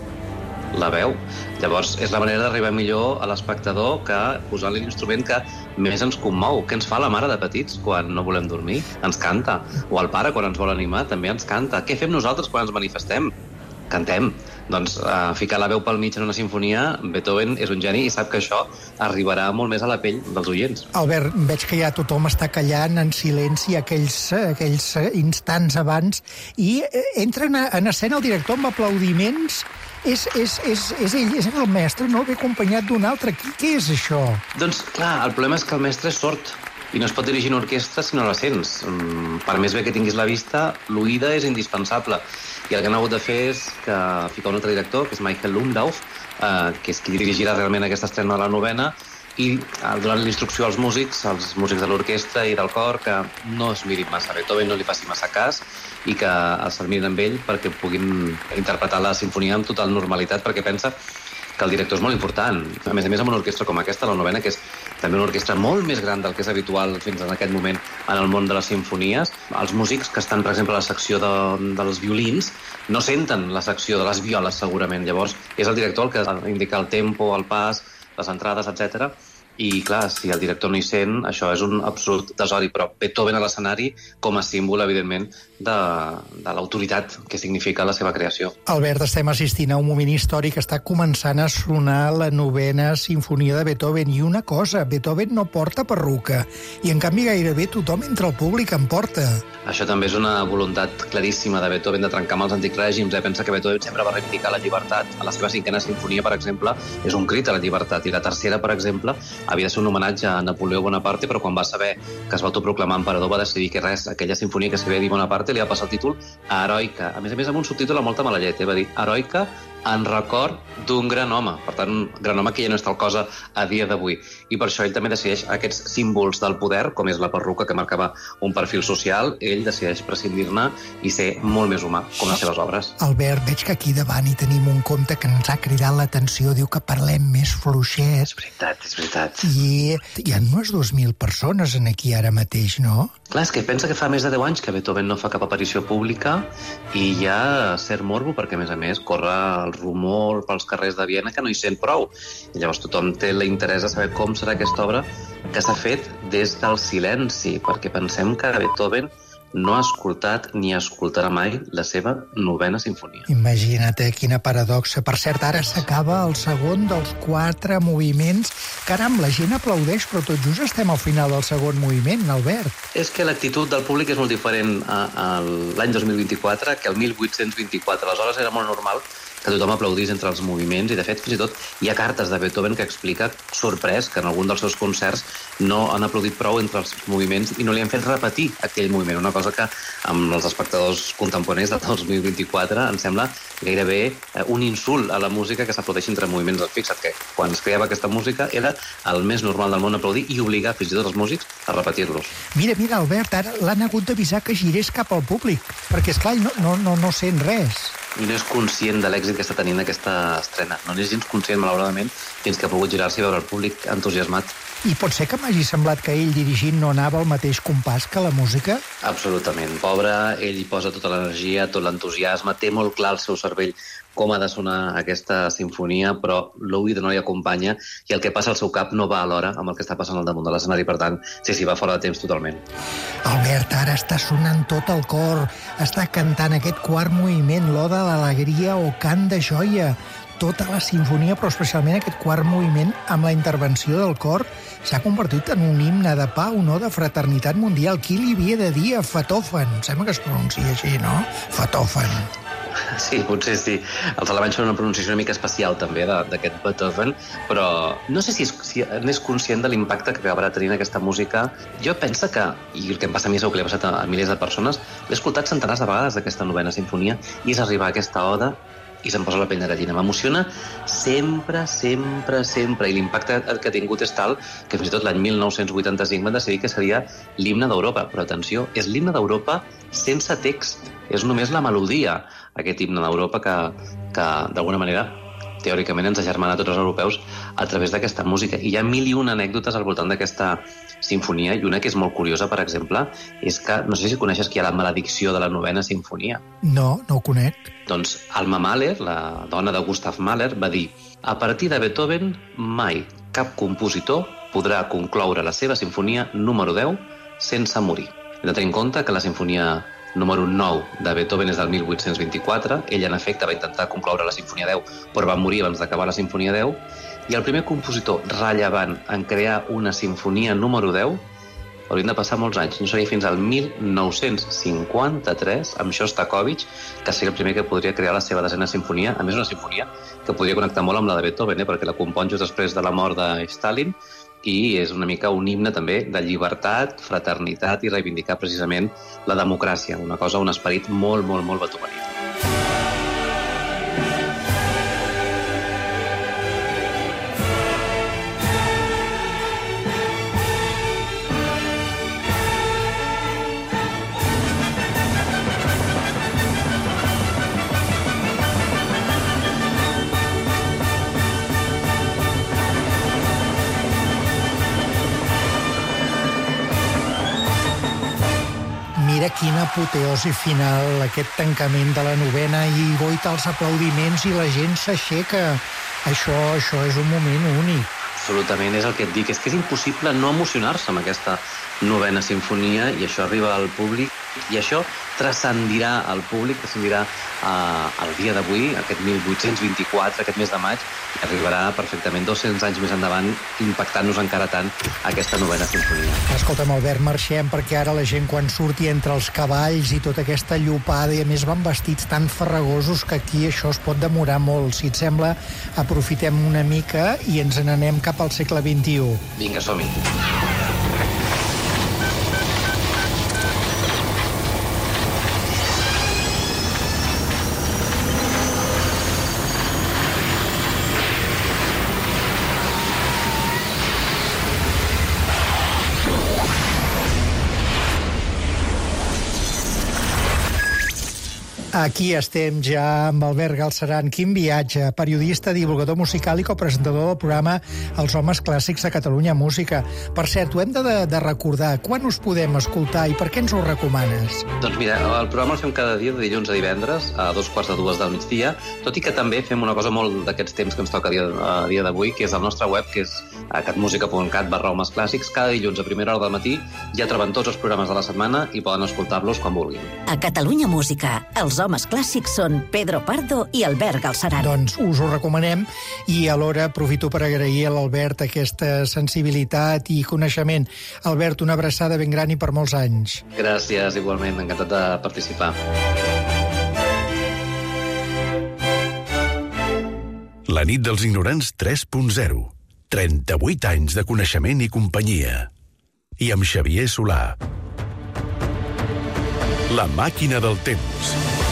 La veu. Llavors, és la manera d'arribar millor a l'espectador que posant-li l'instrument que més ens commou. Què ens fa la mare de petits quan no volem dormir? Ens canta. O el pare, quan ens vol animar, també ens canta. Què fem nosaltres quan ens manifestem? Cantem. Doncs ficar la veu pel mig en una sinfonia, Beethoven és un geni i sap que això arribarà molt més a la pell dels oients. Albert, veig que ja tothom està callant en silenci aquells instants abans, i entra en escena el director amb aplaudiments. És ell, és el mestre, no? Ve acompanyat d'un altre. Què és això? Doncs, clar, el problema és que el mestre és sord i no es pot dirigir una orquestra si no la sents. Per més bé que tinguis la vista, l'oïda és indispensable. I el que han hagut de fer és ficar un altre director, que és Michael Lumdauf, que és qui dirigirà realment aquesta estrena de la novena, i donant l'instrucció als músics de l'orquestra i del cor, que no es mirin massa a Beethoven, no li faci massa cas, i que se'l mirin amb ell perquè puguin interpretar la sinfonia amb total normalitat, perquè pensa que el director és molt important. A més, amb una orquestra com aquesta, la novena, que és també una orquestra molt més gran del que és habitual fins en aquest moment en el món de les sinfonies. Els músics que estan, per exemple, a la secció dels violins no senten la secció de les violes, segurament. Llavors, és el director el que indica el tempo, el pas, les entrades, etc. I, clar, si el director no hi sent, això és un absolut desori, però Beethoven a l'escenari com a símbol, evidentment, de l'autoritat que significa la seva creació. Albert, estem assistint a un moment històric, està començant a sonar la novena sinfonia de Beethoven, i una cosa, Beethoven no porta perruca, i en canvi gairebé tothom entre el públic en porta. Això també és una voluntat claríssima de Beethoven de trencar amb els antics règims. Pensa que Beethoven sempre va reivindicar la llibertat. A la seva cinquena sinfonia, per exemple, és un crit a la llibertat, i la tercera, per exemple, havia de ser un homenatge a Napoleó Bonaparte, però quan va saber que es va autoproclamar emperador va decidir que res, aquella sinfonia que s'havia dit Bonaparte li va passar el títol a Heroica. A més, amb un subtítol amb molta mala llet, va dir Heroica en record d'un gran home. Per tant, un gran home que ja no és tal cosa a dia d'avui. I per això ell també decideix aquests símbols del poder, com és la perruca que marcava un perfil social, ell decideix prescindir-ne i ser molt més humà, com les seves obres. Albert, veig que aquí davant hi tenim un conte que ens ha cridat l'atenció, diu que parlem més fluixet. És veritat. I hi ha unes 2.000 persones en aquí ara mateix, no? Clar, és que pensa que fa més de 10 anys que Beethoven no fa cap aparició pública i hi ha cert morbo, perquè a més corre el rumor pels carrers de Viena que no hi sent prou. I llavors tothom té l'interès de saber com serà aquesta obra que s'ha fet des del silenci, perquè pensem que Beethoven no ha escoltat ni escoltarà mai la seva 9a sinfonia. Imagina't, quina paradoxa. Per cert, ara s'acaba el segon dels 4 moviments. Caram, la gent aplaudeix, però tot just estem al final del segon moviment, Albert. És que l'actitud del públic és molt diferent l'any 2024 que el 1824. Aleshores era molt normal que tothom aplaudís entre els moviments i, de fet, fins i tot hi ha cartes de Beethoven que explica, sorprès, que en algun dels seus concerts no han aplaudit prou entre els moviments i no li han fet repetir aquell moviment. Una cosa que amb els espectadors contemporanis del 2024 em sembla gairebé un insult a la música que s'aplaudeixi entre moviments. Fixa't que quan es creava aquesta música era el més normal del món aplaudir i obligar fins i tot els músics a repetir-los. Mira, Albert, ara l'han hagut d'avisar que girés cap al públic, perquè, esclar, no sent res. I no és conscient de l'èxit que està tenint aquesta estrena. No n'és gens conscient, malauradament, fins que ha pogut girar-se i veure el públic entusiasmat. I pot ser que m'hagi semblat que ell dirigint no anava al mateix compàs que la música? Absolutament. Pobre, ell hi posa tota l'energia, tot l'entusiasme, té molt clar el seu cervell com ha de sonar aquesta sinfonia, però l'oïda no li acompanya i el que passa al seu cap no va alhora amb el que està passant al damunt de l'escenari. Per tant, sí, va fora de temps totalment. Albert, ara està sonant tot el cor, està cantant aquest quart moviment, l'Oda a l'alegria o cant de joia. Tota la sinfonia, però especialment aquest quart moviment, amb la intervenció del cor, s'ha convertit en un himne de pau, no?, de fraternitat mundial. Qui li havia de dir a Beethoven? Sembla que es pronuncia així, no? Beethoven. Sí, potser sí. Els alemanys fan una pronunciació una mica especial també d'aquest Beethoven, però no sé si n'és conscient de l'impacte que acabarà tenint aquesta música. Jo penso que, i el que em passa a mi segur que li ha passat a milers de persones, l'he escoltat centenars de vegades d'aquesta 9a sinfonia i és arribar a aquesta oda i se'm posa la pell de gallina. M'emociona sempre. I l'impacte que ha tingut és tal que fins i tot l'any 1985 van decidir que seria l'himne d'Europa. Però atenció, és l'himne d'Europa sense text. És només la melodia, aquest himne d'Europa que d'alguna manera, teòricament, ens agermana a tots els europeus a través d'aquesta música. I hi ha 1001 anècdotes al voltant d'aquesta sinfonia, i una que és molt curiosa, per exemple, és que, no sé si coneixes qui hi ha la maledicció de la 9a sinfonia. No ho conec. Doncs Alma Mahler, la dona de Gustav Mahler, va dir: a partir de Beethoven mai cap compositor podrà concloure la seva sinfonia número 10 sense morir. Hem de tenir en compte que la sinfonia número 9 de Beethoven és del 1824. Ell, en efecte, va intentar concloure la sinfonia 10, però va morir abans d'acabar la sinfonia 10. I el primer compositor rellevant en crear una sinfonia número 10 haurien de passar molts anys. No seria fins al 1953, amb Shostakovich, que seria el primer que podria crear la seva 10a sinfonia. A més, una sinfonia que podria connectar molt amb la de Beethoven, perquè la compon just després de la mort de Stalin, i és una mica un himne també de llibertat, fraternitat i reivindicar precisament la democràcia, una cosa, un esperit molt beethovenià. Mira quina apoteosi final, aquest tancament de la 9a, i goita els aplaudiments i la gent s'aixeca. Això és un moment únic. Absolutament, és el que et dic, és que és impossible no emocionar-se amb aquesta 9a sinfonia, i això arriba al públic, i això transcendirà al públic, transcendirà el dia d'avui, aquest 1824, aquest mes de maig, i arribarà perfectament 200 anys més endavant, impactant-nos encara tant aquesta 9a sinfonia. Escolta'm, Albert, marxem, perquè ara la gent, quan surti entre els cavalls i tota aquesta llopada, i a més van vestits tan farragosos que aquí això es pot demorar molt. Si et sembla, aprofitem una mica i ens n'anem cap al segle XXI. Vinga, som-hi. Aquí estem ja amb Albert Galceran. Quin viatge, periodista, divulgador musical i copresentador del programa Els Homes Clàssics de Catalunya Música. Per cert, ho hem de recordar. Quan us podem escoltar i per què ens ho recomanes? Doncs mira, el programa el fem cada dia de dilluns a divendres a 2:45 del migdia, tot i que també fem una cosa molt d'aquests temps que ens toca a dia d'avui, que és el nostre web, que és catmusica.cat/Homes Clàssics. Cada dilluns a primera hora del matí ja troben tots els programes de la setmana i poden escoltar-los quan vulguin. A Catalunya Música, els homes clàssics són Pedro Pardo i Albert Galceran. Doncs us ho recomanem i alhora aprofito per agrair a l'Albert aquesta sensibilitat i coneixement. Albert, una abraçada ben gran i per molts anys. Gràcies, igualment, encantat de participar. La nit dels ignorants 3.0. 38 anys de coneixement i companyia. I amb Xavier Solà. La màquina del temps.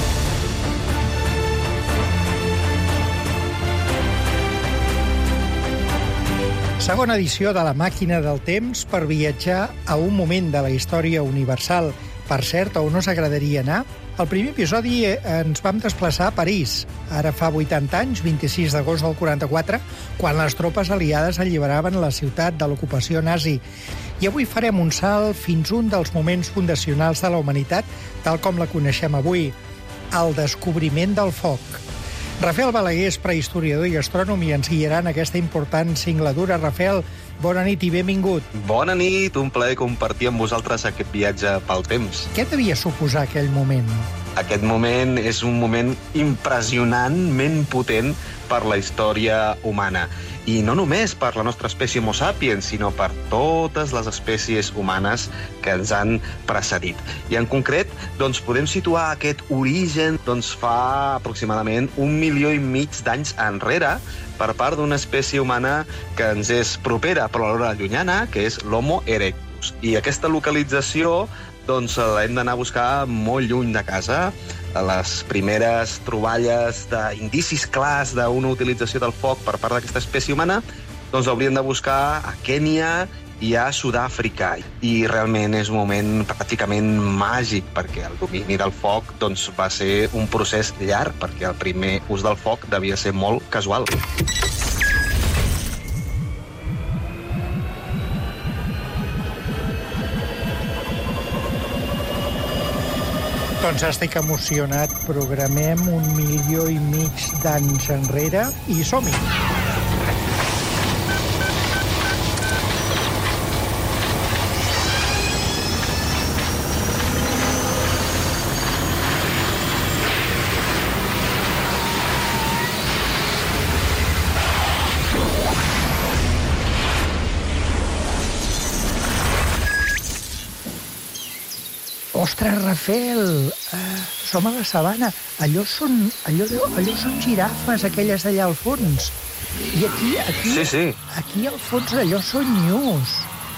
Segona edició de La màquina del temps per viatjar a un moment de la història universal. Per cert, on us agradaria anar? Al primer episodi ens vam desplaçar a París. Ara fa 80 anys, 26 d'agost del 44, quan les tropes aliades alliberaven la ciutat de l'ocupació nazi. I avui farem un salt fins un dels moments fundacionals de la humanitat, tal com la coneixem avui, el descobriment del foc. Rafael Balaguer és prehistoriador i astrònom i ens guiarà en aquesta important singladura. Rafael, bona nit i benvingut. Bona nit, un plaer compartir amb vosaltres aquest viatge pel temps. Què devia suposar aquell moment? Aquest moment és un moment impressionantment potent per la història humana. I no només per la nostra espècie Homo sapiens, sinó per totes les espècies humanes que ens han precedit. I en concret, doncs, podem situar aquest origen fa aproximadament 1,5 milió d'anys enrere per part d'una espècie humana que ens és propera però alhora llunyana, que és l'Homo erectus. I aquesta localització doncs l'hem d'anar a buscar molt lluny de casa. Les primeres troballes d'indicis clars d'una utilització del foc per part d'aquesta espècie humana doncs hauríem de buscar a Kènia i a Sud-àfrica. I realment és un moment pràcticament màgic, perquè el domini del foc doncs, va ser un procés llarg, perquè el primer ús del foc devia ser molt casual. Doncs estic emocionat. Programem 1,5 milió d'anys enrere i som-hi. Ostres, Rafael, som a la sabana. Allò són girafes, aquelles d'allà al fons. I aquí, Sí. Aquí al fons d'allò són nyus.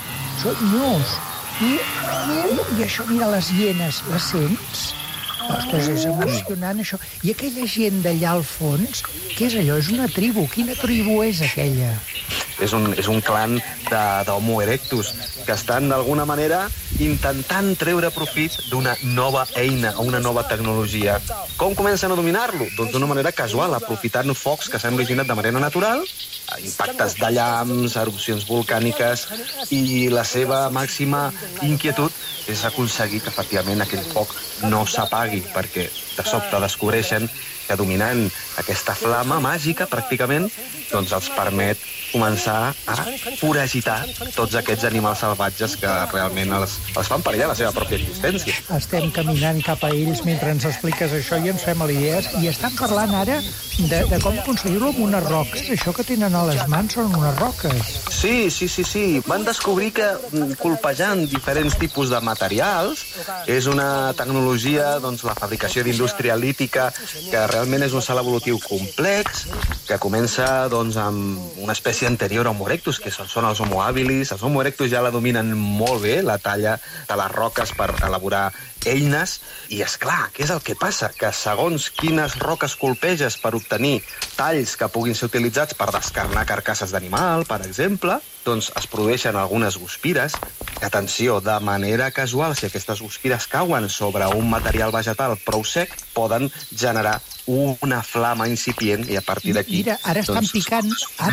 I això, mira, les hienes, les sents? Ostres, és emocionant, això. I aquella gent d'allà al fons, què és allò? És una tribu. Quina tribu és aquella? És un clan d'Homo erectus que estan, d'alguna manera, intentant treure profit d'una nova eina o una nova tecnologia. Com comencen a dominar-lo? Doncs d'una manera casual, aprofitant focs que s'han originat de manera natural, impactes de llamps, erupcions volcàniques, i la seva màxima inquietud és aconseguir que, efectivament, aquell foc no s'apagui, perquè de sobte descobreixen que dominant aquesta flama màgica, pràcticament, doncs els permet començar a foragitar tots aquests animals salvatges que realment els fan perillar la seva pròpia existència. Estem caminant cap a ells mentre ens expliques això i ens fem idees, i estan parlant ara de com aconseguir-ho amb unes roques. Això que tenen a les mans són unes roques. Sí. Van descobrir que colpejant diferents tipus de materials és una tecnologia, doncs, la fabricació d'indústria lítica, que realment és un salt evolutiu complex, que comença doncs, amb una espècie anterior a Homo erectus, que són els Homo habilis. Els Homo erectus ja la dominen molt bé, la talla de les roques per elaborar eines. I, és clar, què és el que passa? Que segons quines roques colpeges per obtenir talls que puguin ser utilitzats per descarnar carcasses d'animal, per exemple, doncs es produeixen algunes guspires. Atenció, de manera casual, si aquestes guspires cauen sobre un material vegetal prou sec, poden generar una flama incipient i a partir d'aquí... Mira, ara estan picant,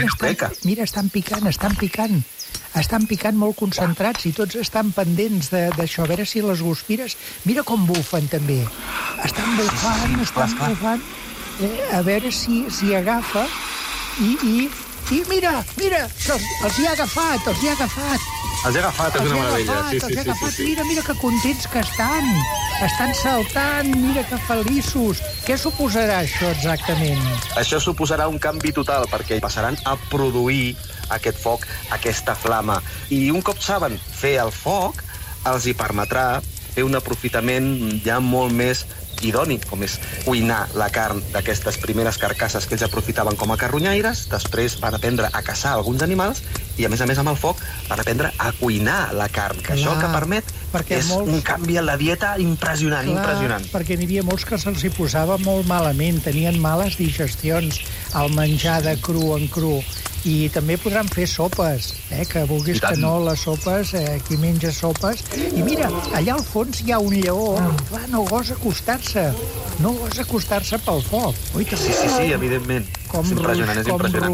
estan picant molt concentrats i tots estan pendents d'això, a veure si les guspires... Mira com bufen, també. Estan bufant, a veure si agafa i mira, els hi ha agafat. Els hi ha agafat, és una meravella. Sí. Mira que contents que estan. Estan saltant, mira que feliços. Què suposarà això exactament? Això suposarà un canvi total, perquè passaran a produir aquest foc, aquesta flama. I un cop saben fer el foc, els hi permetrà fer un aprofitament ja molt més idoni, com és cuinar la carn d'aquestes primeres carcasses que ells aprofitaven com a carronyaires. Després van aprendre a caçar alguns animals i, a més, amb el foc, van aprendre a cuinar la carn, que això el que permet és un canvi en la dieta impressionant. Perquè n'hi havia molts que se'ls hi posava molt malament, tenien males digestions al menjar de cru en cru. I també podran fer sopes, que vulguis que no, les sopes, qui menja sopes. I mira, allà al fons hi ha un lleó, clar, no gosa acostar-se pel foc. Sí, evidentment. És impressionant.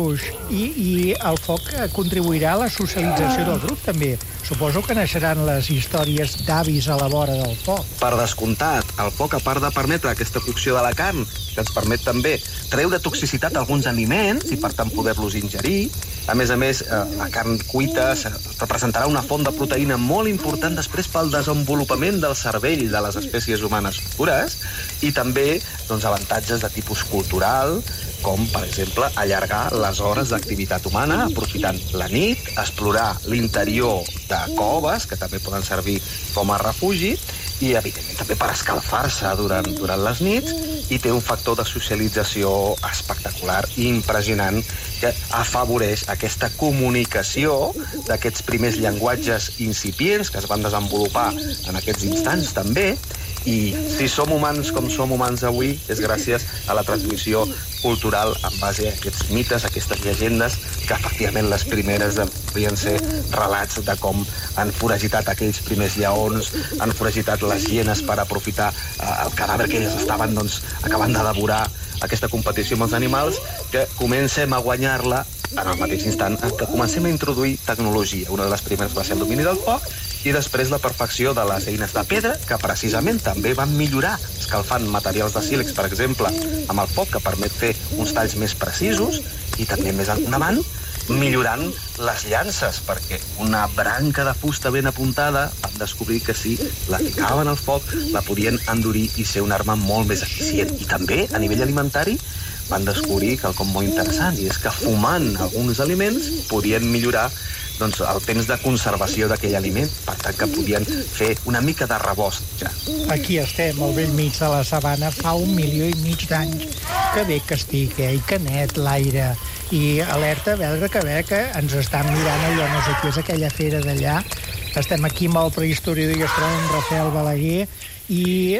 I el foc contribuirà a la socialització del grup, també. Suposo que naixeran les històries d'avis a la vora del foc. Per descomptat, el foc, a part de permetre aquesta cocció de la carn, que ens permet també treure toxicitat a alguns aliments i, per tant, poder-los ingerir. A més, la carn cuita representarà una font de proteïna molt important després pel desenvolupament del cervell de les espècies humanes futures i també avantatges de tipus cultural, com, per exemple, allargar les hores d'activitat humana, aprofitant la nit, explorar l'interior de coves, que també poden servir com a refugi, i, evidentment, també per escalfar-se durant les nits, i té un factor de socialització espectacular i impressionant que afavoreix aquesta comunicació d'aquests primers llenguatges incipients que es van desenvolupar en aquests instants també, i si som humans com som humans avui és gràcies a la transmissió cultural en base a aquests mites, aquestes llegendes, que efectivament les primeres devien ser relats de com han foragitat aquells primers lleons, han foragitat les hienes per aprofitar el cadàver que ells estaven acabant de devorar, aquesta competició amb els animals, que comencem a guanyar-la en el mateix instant que comencem a introduir tecnologia. Una de les primeres va ser el domini del foc i després la perfecció de les eines de pedra, que precisament també van millorar escalfant materials de sílex, per exemple, amb el foc, que permet fer uns talls més precisos, i també més endavant millorant les llances, perquè una branca de fusta ben apuntada van descobrir que si la ficaven al foc la podien endurir i ser una arma molt més eficient. I també, a nivell alimentari, van descobrir quelcom molt interessant, i és que fumant alguns aliments podien millorar el temps de conservació d'aquell aliment, per tant que podien fer una mica de rebost ja. Aquí estem, al vell mig de la sabana, fa 1,5 milió d'anys. Que bé que estic, i que net l'aire. I alerta, a veure que ens estan mirant allò, no sé què és aquella fera d'allà. Estem aquí amb el prehistoriador i astrònom Rafael Balaguer, i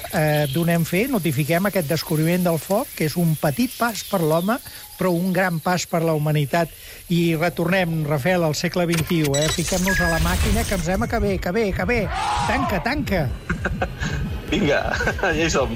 donem fe, notifiquem aquest descobriment del foc, que és un petit pas per l'home, però un gran pas per la humanitat. I retornem, Rafael, al segle XXI, Fiquem-nos a la màquina, que ens hem que bé. Tanca. Vinga, ja hi som.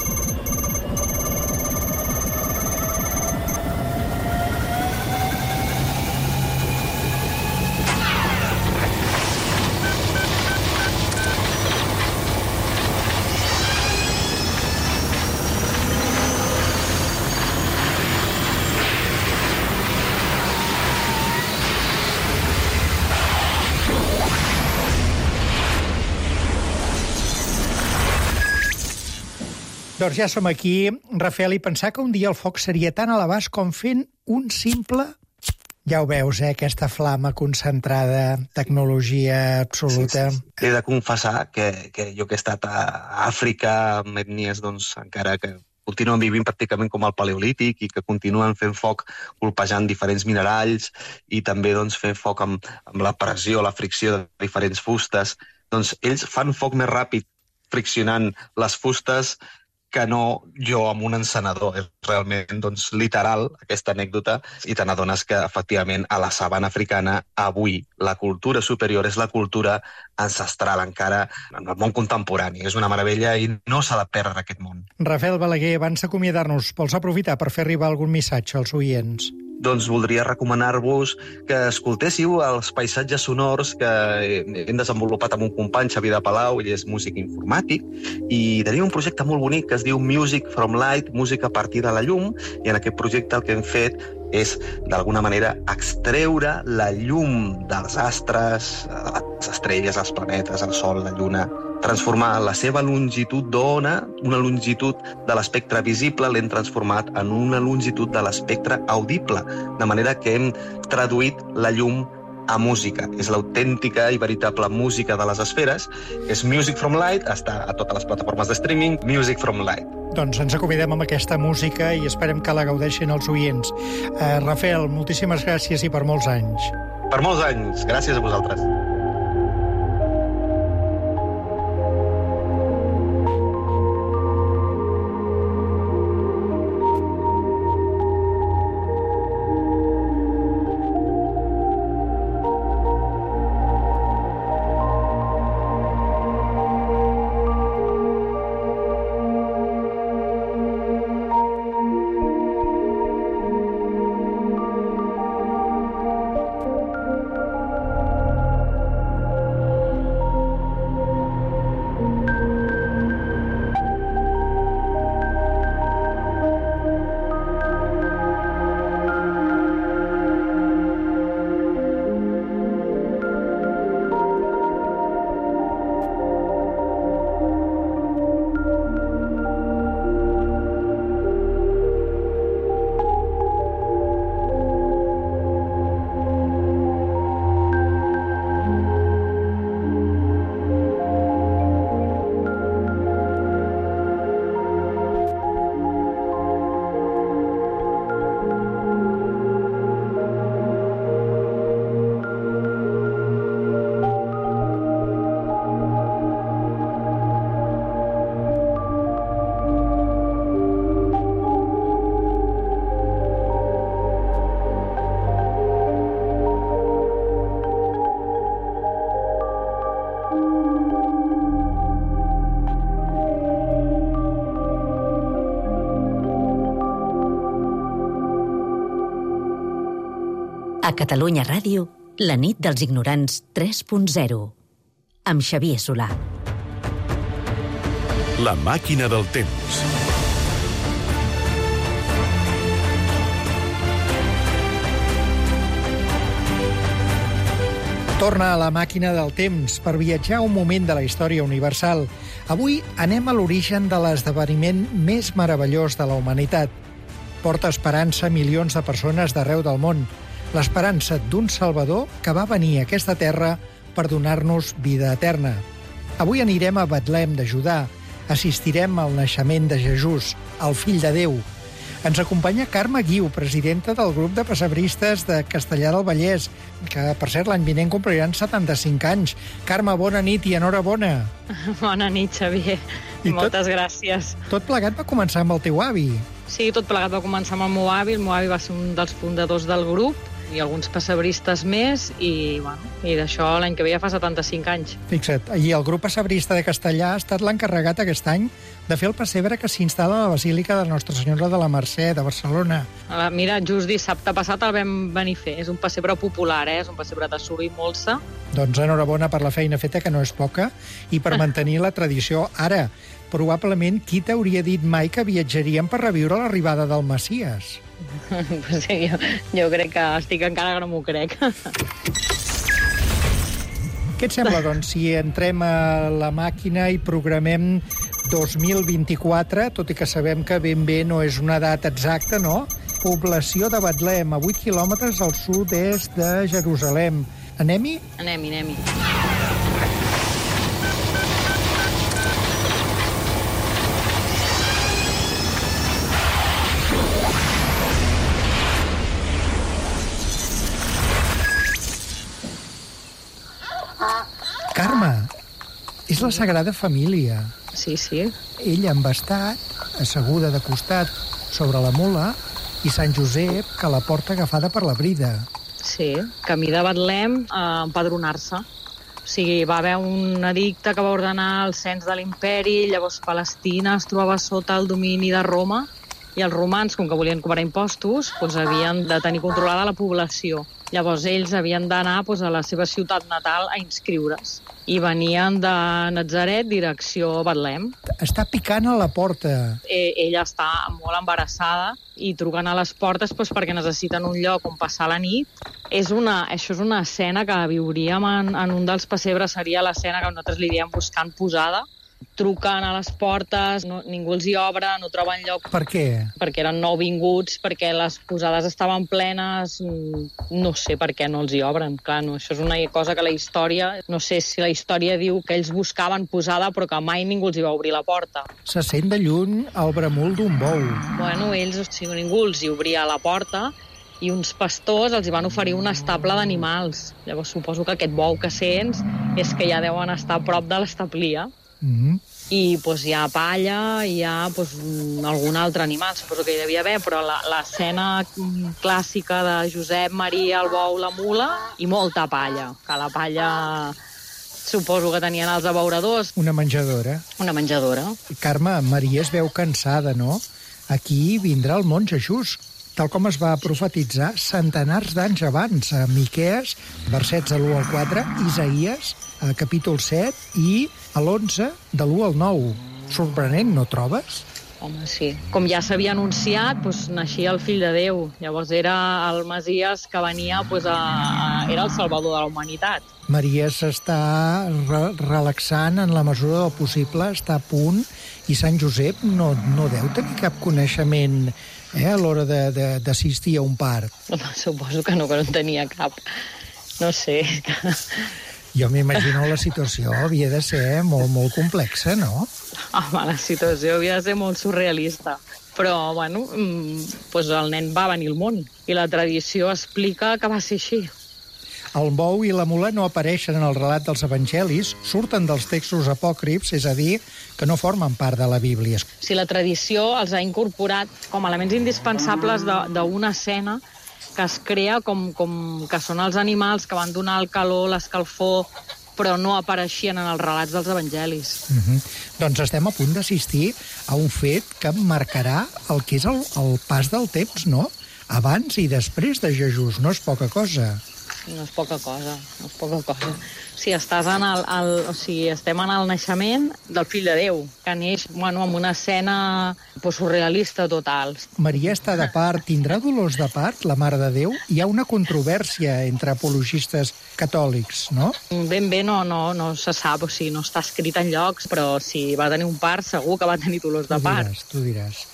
Doncs ja som aquí, Rafael, i pensar que un dia el foc seria tan a l'abast com fent un simple... Ja ho veus, aquesta flama concentrada, tecnologia absoluta. Sí. He de confessar que jo que he estat a Àfrica, amb ètnies, encara que continuen vivint pràcticament com al Paleolític i que continuen fent foc colpejant diferents minerals i també fent foc amb la pressió, la fricció de diferents fustes. Ells fan foc més ràpid friccionant les fustes que no jo amb un encenedor. És realment literal aquesta anècdota i te n'adones que efectivament a la sabana africana avui la cultura superior és la cultura ancestral encara en el món contemporani. És una meravella i no s'ha de perdre aquest món. Rafael Balaguer, abans d'acomiadar-nos, vols aprofitar per fer arribar algun missatge als oients? Doncs voldria recomanar-vos que escoltéssiu els paisatges sonors que hem desenvolupat amb un company, Xavier de Palau, ell és músic informàtic, i tenim un projecte molt bonic que es diu Music from Light, música a partir de la llum, i en aquest projecte el que hem fet és, d'alguna manera, extreure la llum dels astres, de les estrelles, els planetes, el Sol, la Lluna, transformar la seva longitud d'ona, una longitud de l'espectre visible, l'hem transformat en una longitud de l'espectre audible, de manera que hem traduït la llum a música. És l'autèntica i veritable música de les esferes. És Music from Light, està a totes les plataformes de streaming, Music from Light. Doncs ens acomidem amb aquesta música i esperem que la gaudeixin els oients. Rafael, moltíssimes gràcies i per molts anys. Per molts anys. Gràcies a vosaltres. A Catalunya Ràdio, la nit dels ignorants 3.0, amb Xavier Solà. La màquina del temps. Torna a la màquina del temps per viatjar un moment de la història universal. Avui anem a l'origen de l'esdeveniment més meravellós de la humanitat. Porta esperança a milions de persones d'arreu del món. L'esperança d'un Salvador que va venir a aquesta terra per donar-nos vida eterna. Avui anirem a Betlem de Judà. Assistirem al naixement de Jesús, el fill de Déu. Ens acompanya Carme Guiu, presidenta del grup de pessebristes de Castellar del Vallès, que, per cert, l'any vinent compliran 75 anys. Carme, bona nit i enhorabona. Bona nit, Xavier. Moltes gràcies. Tot plegat va començar amb el teu avi. Sí, tot plegat va començar amb el meu avi. El meu avi va ser un dels fundadors del grup i alguns pessebristes més, i d'això l'any que ve ja fa 75 anys. Fixa't, i el grup pessebrista de Castellar ha estat l'encarregat aquest any de fer el pessebre que s'instal·la a la Basílica de Nostra Senyora de la Mercè, de Barcelona. Mira, just dissabte passat el vam venir a fer. És un pessebre popular, és un pessebre de suro i molsa. Doncs enhorabona per la feina feta, que no és poca, i per mantenir la tradició. Ara, probablement, qui t'hauria dit mai que viatjaríem per reviure l'arribada del Messies? Sí, jo crec que estic encara que no m'ho crec. Què et sembla, doncs, si entrem a la màquina i programem 2024, tot i que sabem que ben bé no és una data exacta, no? Població de Betlem, a 8 quilòmetres al sud-est de Jerusalem. Anem-hi? Anem-hi. Carme, és la Sagrada Família. Sí, sí. Ella embastat, asseguda de costat sobre la mula, i Sant Josep, que la porta agafada per la brida. Sí, camí de Betlem a empadronar-se. O sigui, va haver un edicte que va ordenar el cens de l'imperi, llavors Palestina es trobava sota el domini de Roma, i els romans, com que volien cobrar impostos, doncs havien de tenir controlada la població. Llavors ells havien d'anar a la seva ciutat natal a inscriure's. I venien de Natzaret, direcció Betlem. Està picant a la porta. Ella està molt embarassada i truquen a les portes perquè necessiten un lloc on passar la nit. Això és una escena que viuríem en un dels pessebres, seria l'escena que nosaltres li diem buscant posada. Truquen a les portes, ningú els hi obre, no troben lloc. Per què? Perquè eren nouvinguts, perquè les posades estaven plenes, no sé per què no els hi obren. Clar, no, això és una cosa que la història, no sé si la història diu que ells buscaven posada però que mai ningú els hi va obrir la porta. Se sent de lluny el bramul d'un bou. Bueno, ells, ningú els hi obria la porta, i uns pastors els hi van oferir un estable d'animals. Llavors suposo que aquest bou que sents és que ja deuen estar a prop de l'establia. I hi ha palla, hi ha algun altre animal, suposo que hi devia haver, però l'escena clàssica de Josep, Maria, el bou, la mula, i molta palla, que la palla suposo que tenien els abeuradors. Una menjadora. Una menjadora. Carme, Maria es veu cansada, no? Aquí vindrà el món Jesús, tal com es va profetitzar centenars d'anys abans, a Miquees, versets de l'1 al 4, Isaïes, capítol 7, i a l'11, de l'1 al 9. Sorprenent, no trobes? Home, sí. Com ja s'havia anunciat, naixia el fill de Déu. Llavors era el Messies que venia, era el salvador de la humanitat. Maria s'està relaxant en la mesura del possible, està a punt, i Sant Josep no deu tenir cap coneixement a l'hora d'assistir a un part. Suposo que no en tenia cap. No sé. Jo m'imagino la situació havia de ser molt, molt complexa, no? Home, la situació havia de ser molt surrealista. Però, bueno, el nen va venir al món i la tradició explica que va ser així. El bou i la mula no apareixen en el relat dels evangelis, surten dels textos apòcrifs, és a dir, que no formen part de la Bíblia. Si la tradició els ha incorporat com a elements indispensables d'una escena que es crea com que són els animals que van donar el calor, l'escalfor, però no apareixien en els relats dels evangelis. Doncs estem a punt d'assistir a un fet que marcarà el que és el pas del temps, no? Abans i després de Jesús, no és poca cosa. No és poca cosa, no és poca cosa. Si estàs estem en el naixement del fill de Déu, que neix amb una escena surrealista total. Maria està de part, tindrà dolors de part, la Mare de Déu? Hi ha una controvèrsia entre apologistes catòlics, no? Ben bé no se sap, no està escrit en llocs, però si va tenir un part segur que va tenir dolors de part. Tu diràs.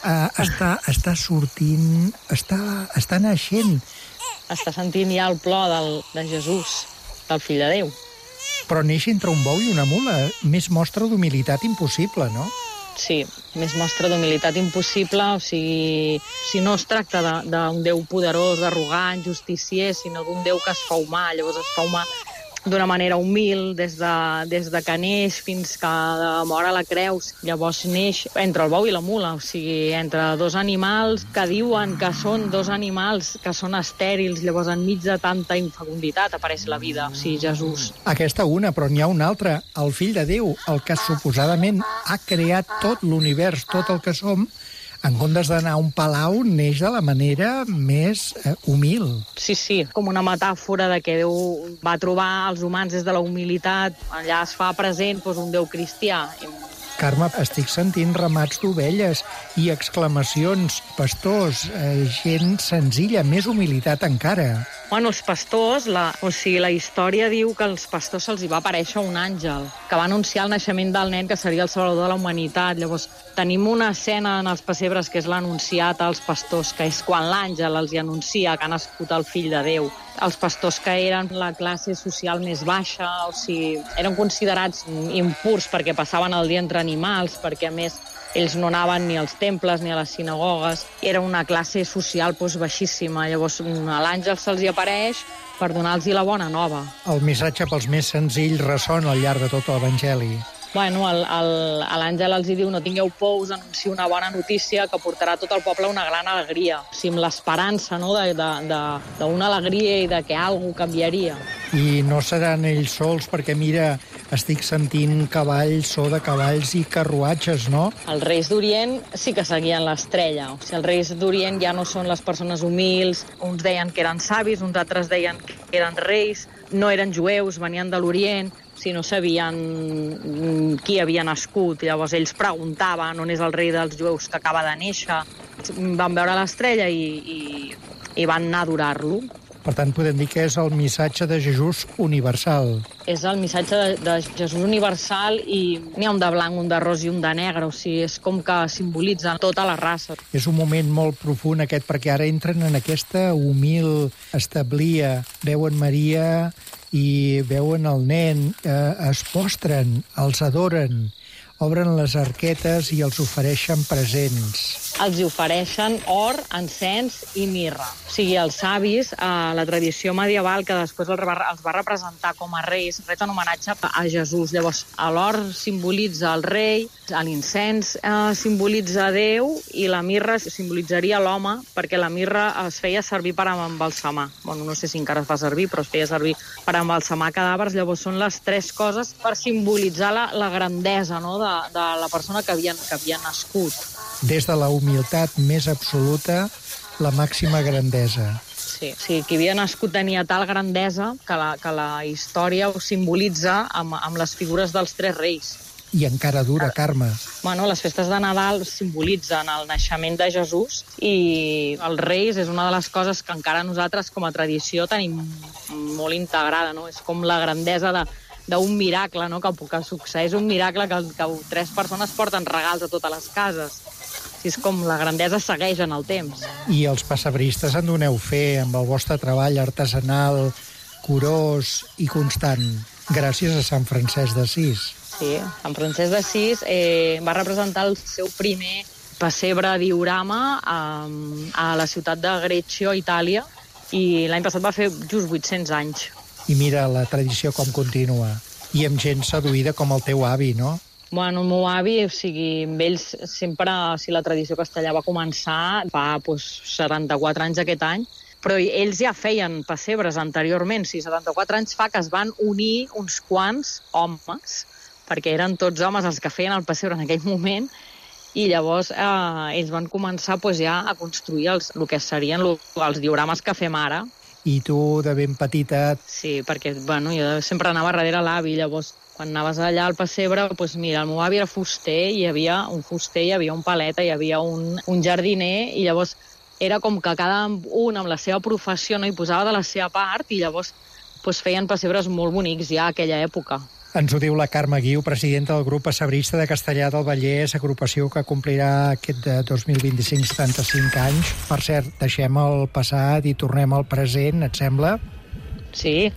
Està sortint, està naixent. Està sentint ja el plor de Jesús, del fill de Déu. Però neix entre un bou i una mula. Més mostra d'humilitat impossible, no? Sí, més mostra d'humilitat impossible. O sigui, si no es tracta d'un Déu poderós, arrogant, justicier, sinó d'un Déu que es fa humà. Llavors es fa humà d'una manera humil, des de que neix fins que mor a la creu. Llavors neix entre el bou i la mula, o sigui, entre dos animals que diuen que són dos animals que són estèrils. Llavors, enmig de tanta infecunditat apareix la vida, o sigui, Jesús. Aquesta una, però n'hi ha una altra. El fill de Déu, el que suposadament ha creat tot l'univers, tot el que som, en comptes d'anar a un palau, neix de la manera més humil. Sí, com una metàfora de que Déu va trobar els humans des de la humilitat. Allà es fa present un Déu cristià. Carme, estic sentint ramats d'ovelles i exclamacions, pastors, gent senzilla, més humilitat encara. Bueno, els pastors, la història diu que als pastors se'ls hi va aparèixer un àngel que va anunciar el naixement del nen, que seria el salvador de la humanitat. Llavors, tenim una escena en els pessebres que és l'anunciat als pastors, que és quan l'àngel els hi anuncia que ha nascut el fill de Déu. Els pastors que eren la classe social més baixa, o sigui, eren considerats impurs perquè passaven el dia entre animals, perquè a més ells no anaven ni als temples ni a les sinagogues. Era una classe social baixíssima. Llavors l'àngel se'ls hi apareix per donar-los la bona nova. El missatge pels més senzills ressona al llarg de tot l'Evangeli. Bueno, l'Àngel els diu no tingueu por, us anuncio una bona notícia que portarà a tot el poble una gran alegria. O sigui, amb l'esperança, no?, d'una alegria i de que alguna cosa canviaria. I no seran ells sols, perquè mira, estic sentint cavalls, so de cavalls i carruatges, no? Els Reis d'Orient sí que seguien l'estrella. O sigui, els Reis d'Orient ja no són les persones humils. Uns deien que eren savis, uns altres deien que eren reis, no eren jueus, venien de l'Orient, si no sabien qui havia nascut. Llavors ells preguntaven on és el rei dels jueus que acaba de néixer. Van veure l'estrella i van anar a adorar-lo. Per tant, podem dir que és el missatge de Jesús universal. És el missatge de Jesús universal i n'hi ha un de blanc, un de ros i un de negre. O sigui, és com que simbolitza tota la raça. És un moment molt profund aquest, perquè ara entren en aquesta humil establia. Veuen Maria i veuen el nen, es postren, els adoren, obren les arquetes i els ofereixen presents. Els ofereixen or, encens i mirra. O sigui, els savis, la tradició medieval, que després els va representar com a reis, ret en homenatge a Jesús. Llavors, l'or simbolitza el rei, l'incens simbolitza Déu i la mirra simbolitzaria l'home, perquè la mirra es feia servir per embalsamar. Bueno, no sé si encara es fa servir, però es feia servir per embalsamar cadàvers. Llavors, són les tres coses per simbolitzar la grandesa, no?, de la persona que havia nascut. Des de la humilitat més absoluta, la màxima grandesa. Sí, qui havia nascut tenia tal grandesa que la història ho simbolitza amb les figures dels tres reis. I encara dura, Carme. Bueno, les festes de Nadal simbolitzen el naixement de Jesús i els reis és una de les coses que encara nosaltres com a tradició tenim molt integrada, no? És com la grandesa d'un miracle, no?, que succeeix un miracle que tres persones porten regals a totes les cases. És com la grandesa segueix en el temps. I els pessebristes en doneu fe amb el vostre treball artesanal, curós i constant, gràcies a Sant Francesc d'Assís. Sí, Sant Francesc d'Assís va representar el seu primer pessebre diorama a la ciutat de Greccio, Itàlia, i l'any passat va fer just 800 anys. I mira la tradició com continua. I amb gent seduïda com el teu avi, no? Bueno, el meu avi, o sigui, amb ells sempre, si la tradició castellà va començar fa 74 anys aquest any, però ells ja feien pessebres anteriorment. 74 anys fa que es van unir uns quants homes, perquè eren tots homes els que feien el pessebre en aquell moment, i llavors ells van començar ja a construir el que serien els diorames que fem ara. I tu, de ben petita... Sí, perquè jo sempre anava darrere l'avi, llavors quan anaves allà al pessebre, mira, el meu avi era fuster, hi havia un fuster, hi havia un paleta, hi havia un jardiner, i llavors era com que cada un amb la seva professió no hi posava de la seva part, i llavors feien pessebres molt bonics ja a aquella època. Ens ho diu la Carme Guiu, presidenta del grup pessebrista de Castellar del Vallès, agrupació que complirà aquest 2025 75 anys. Per cert, deixem el passat i tornem al present, et sembla? Sí.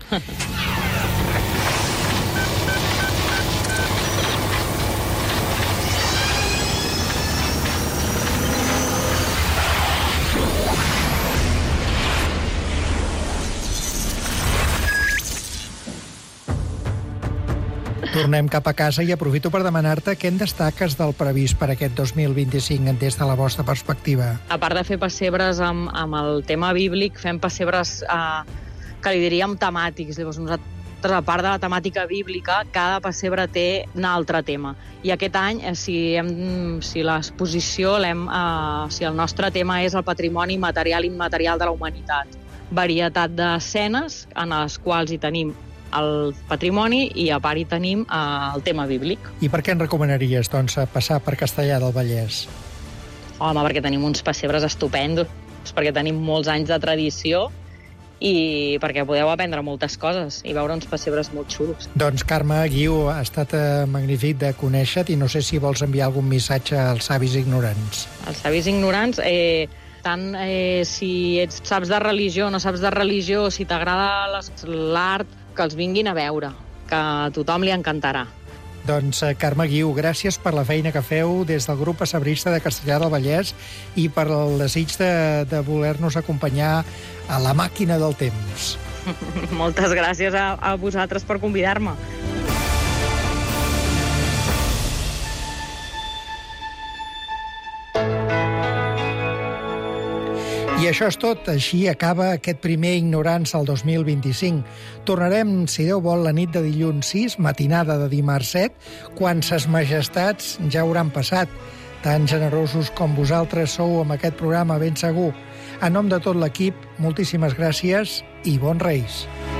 Tornem cap a casa i aprofito per demanar-te què en destaques del previst per aquest 2025 des de la vostra perspectiva. A part de fer pessebres amb el tema bíblic, fem pessebres que li diríem temàtics. Llavors nosaltres, a part de la temàtica bíblica, cada pessebre té un altre tema. I aquest any, si l'exposició, si el nostre tema és el patrimoni material i immaterial de la humanitat, varietat d'escenes en les quals hi tenim el patrimoni i a part hi tenim el tema bíblic. I per què en recomanaries, doncs, passar per Castellar del Vallès? Home, perquè tenim uns pessebres estupendos, perquè tenim molts anys de tradició i perquè podeu aprendre moltes coses i veure uns pessebres molt xulos. Doncs, Carme Guiu, ha estat magnífic de conèixer-te i no sé si vols enviar algun missatge als savis ignorants. Els savis ignorants... tant si saps de religió o no saps de religió, si t'agrada l'art, que els vinguin a veure, que a tothom li encantarà. Doncs, Carme Guiu, gràcies per la feina que feu des del grup pessebrista de Castellar del Vallès i per el desig de voler-nos acompanyar a la màquina del temps. Moltes gràcies a vosaltres per convidar-me. I això és tot. Així acaba aquest primer Ignorants al 2025. Tornarem, si Déu vol, la nit de dilluns 6, matinada de dimarts 7, quan ses majestats ja hauran passat. Tan generosos com vosaltres sou amb aquest programa, ben segur. En nom de tot l'equip, moltíssimes gràcies i bons Reis.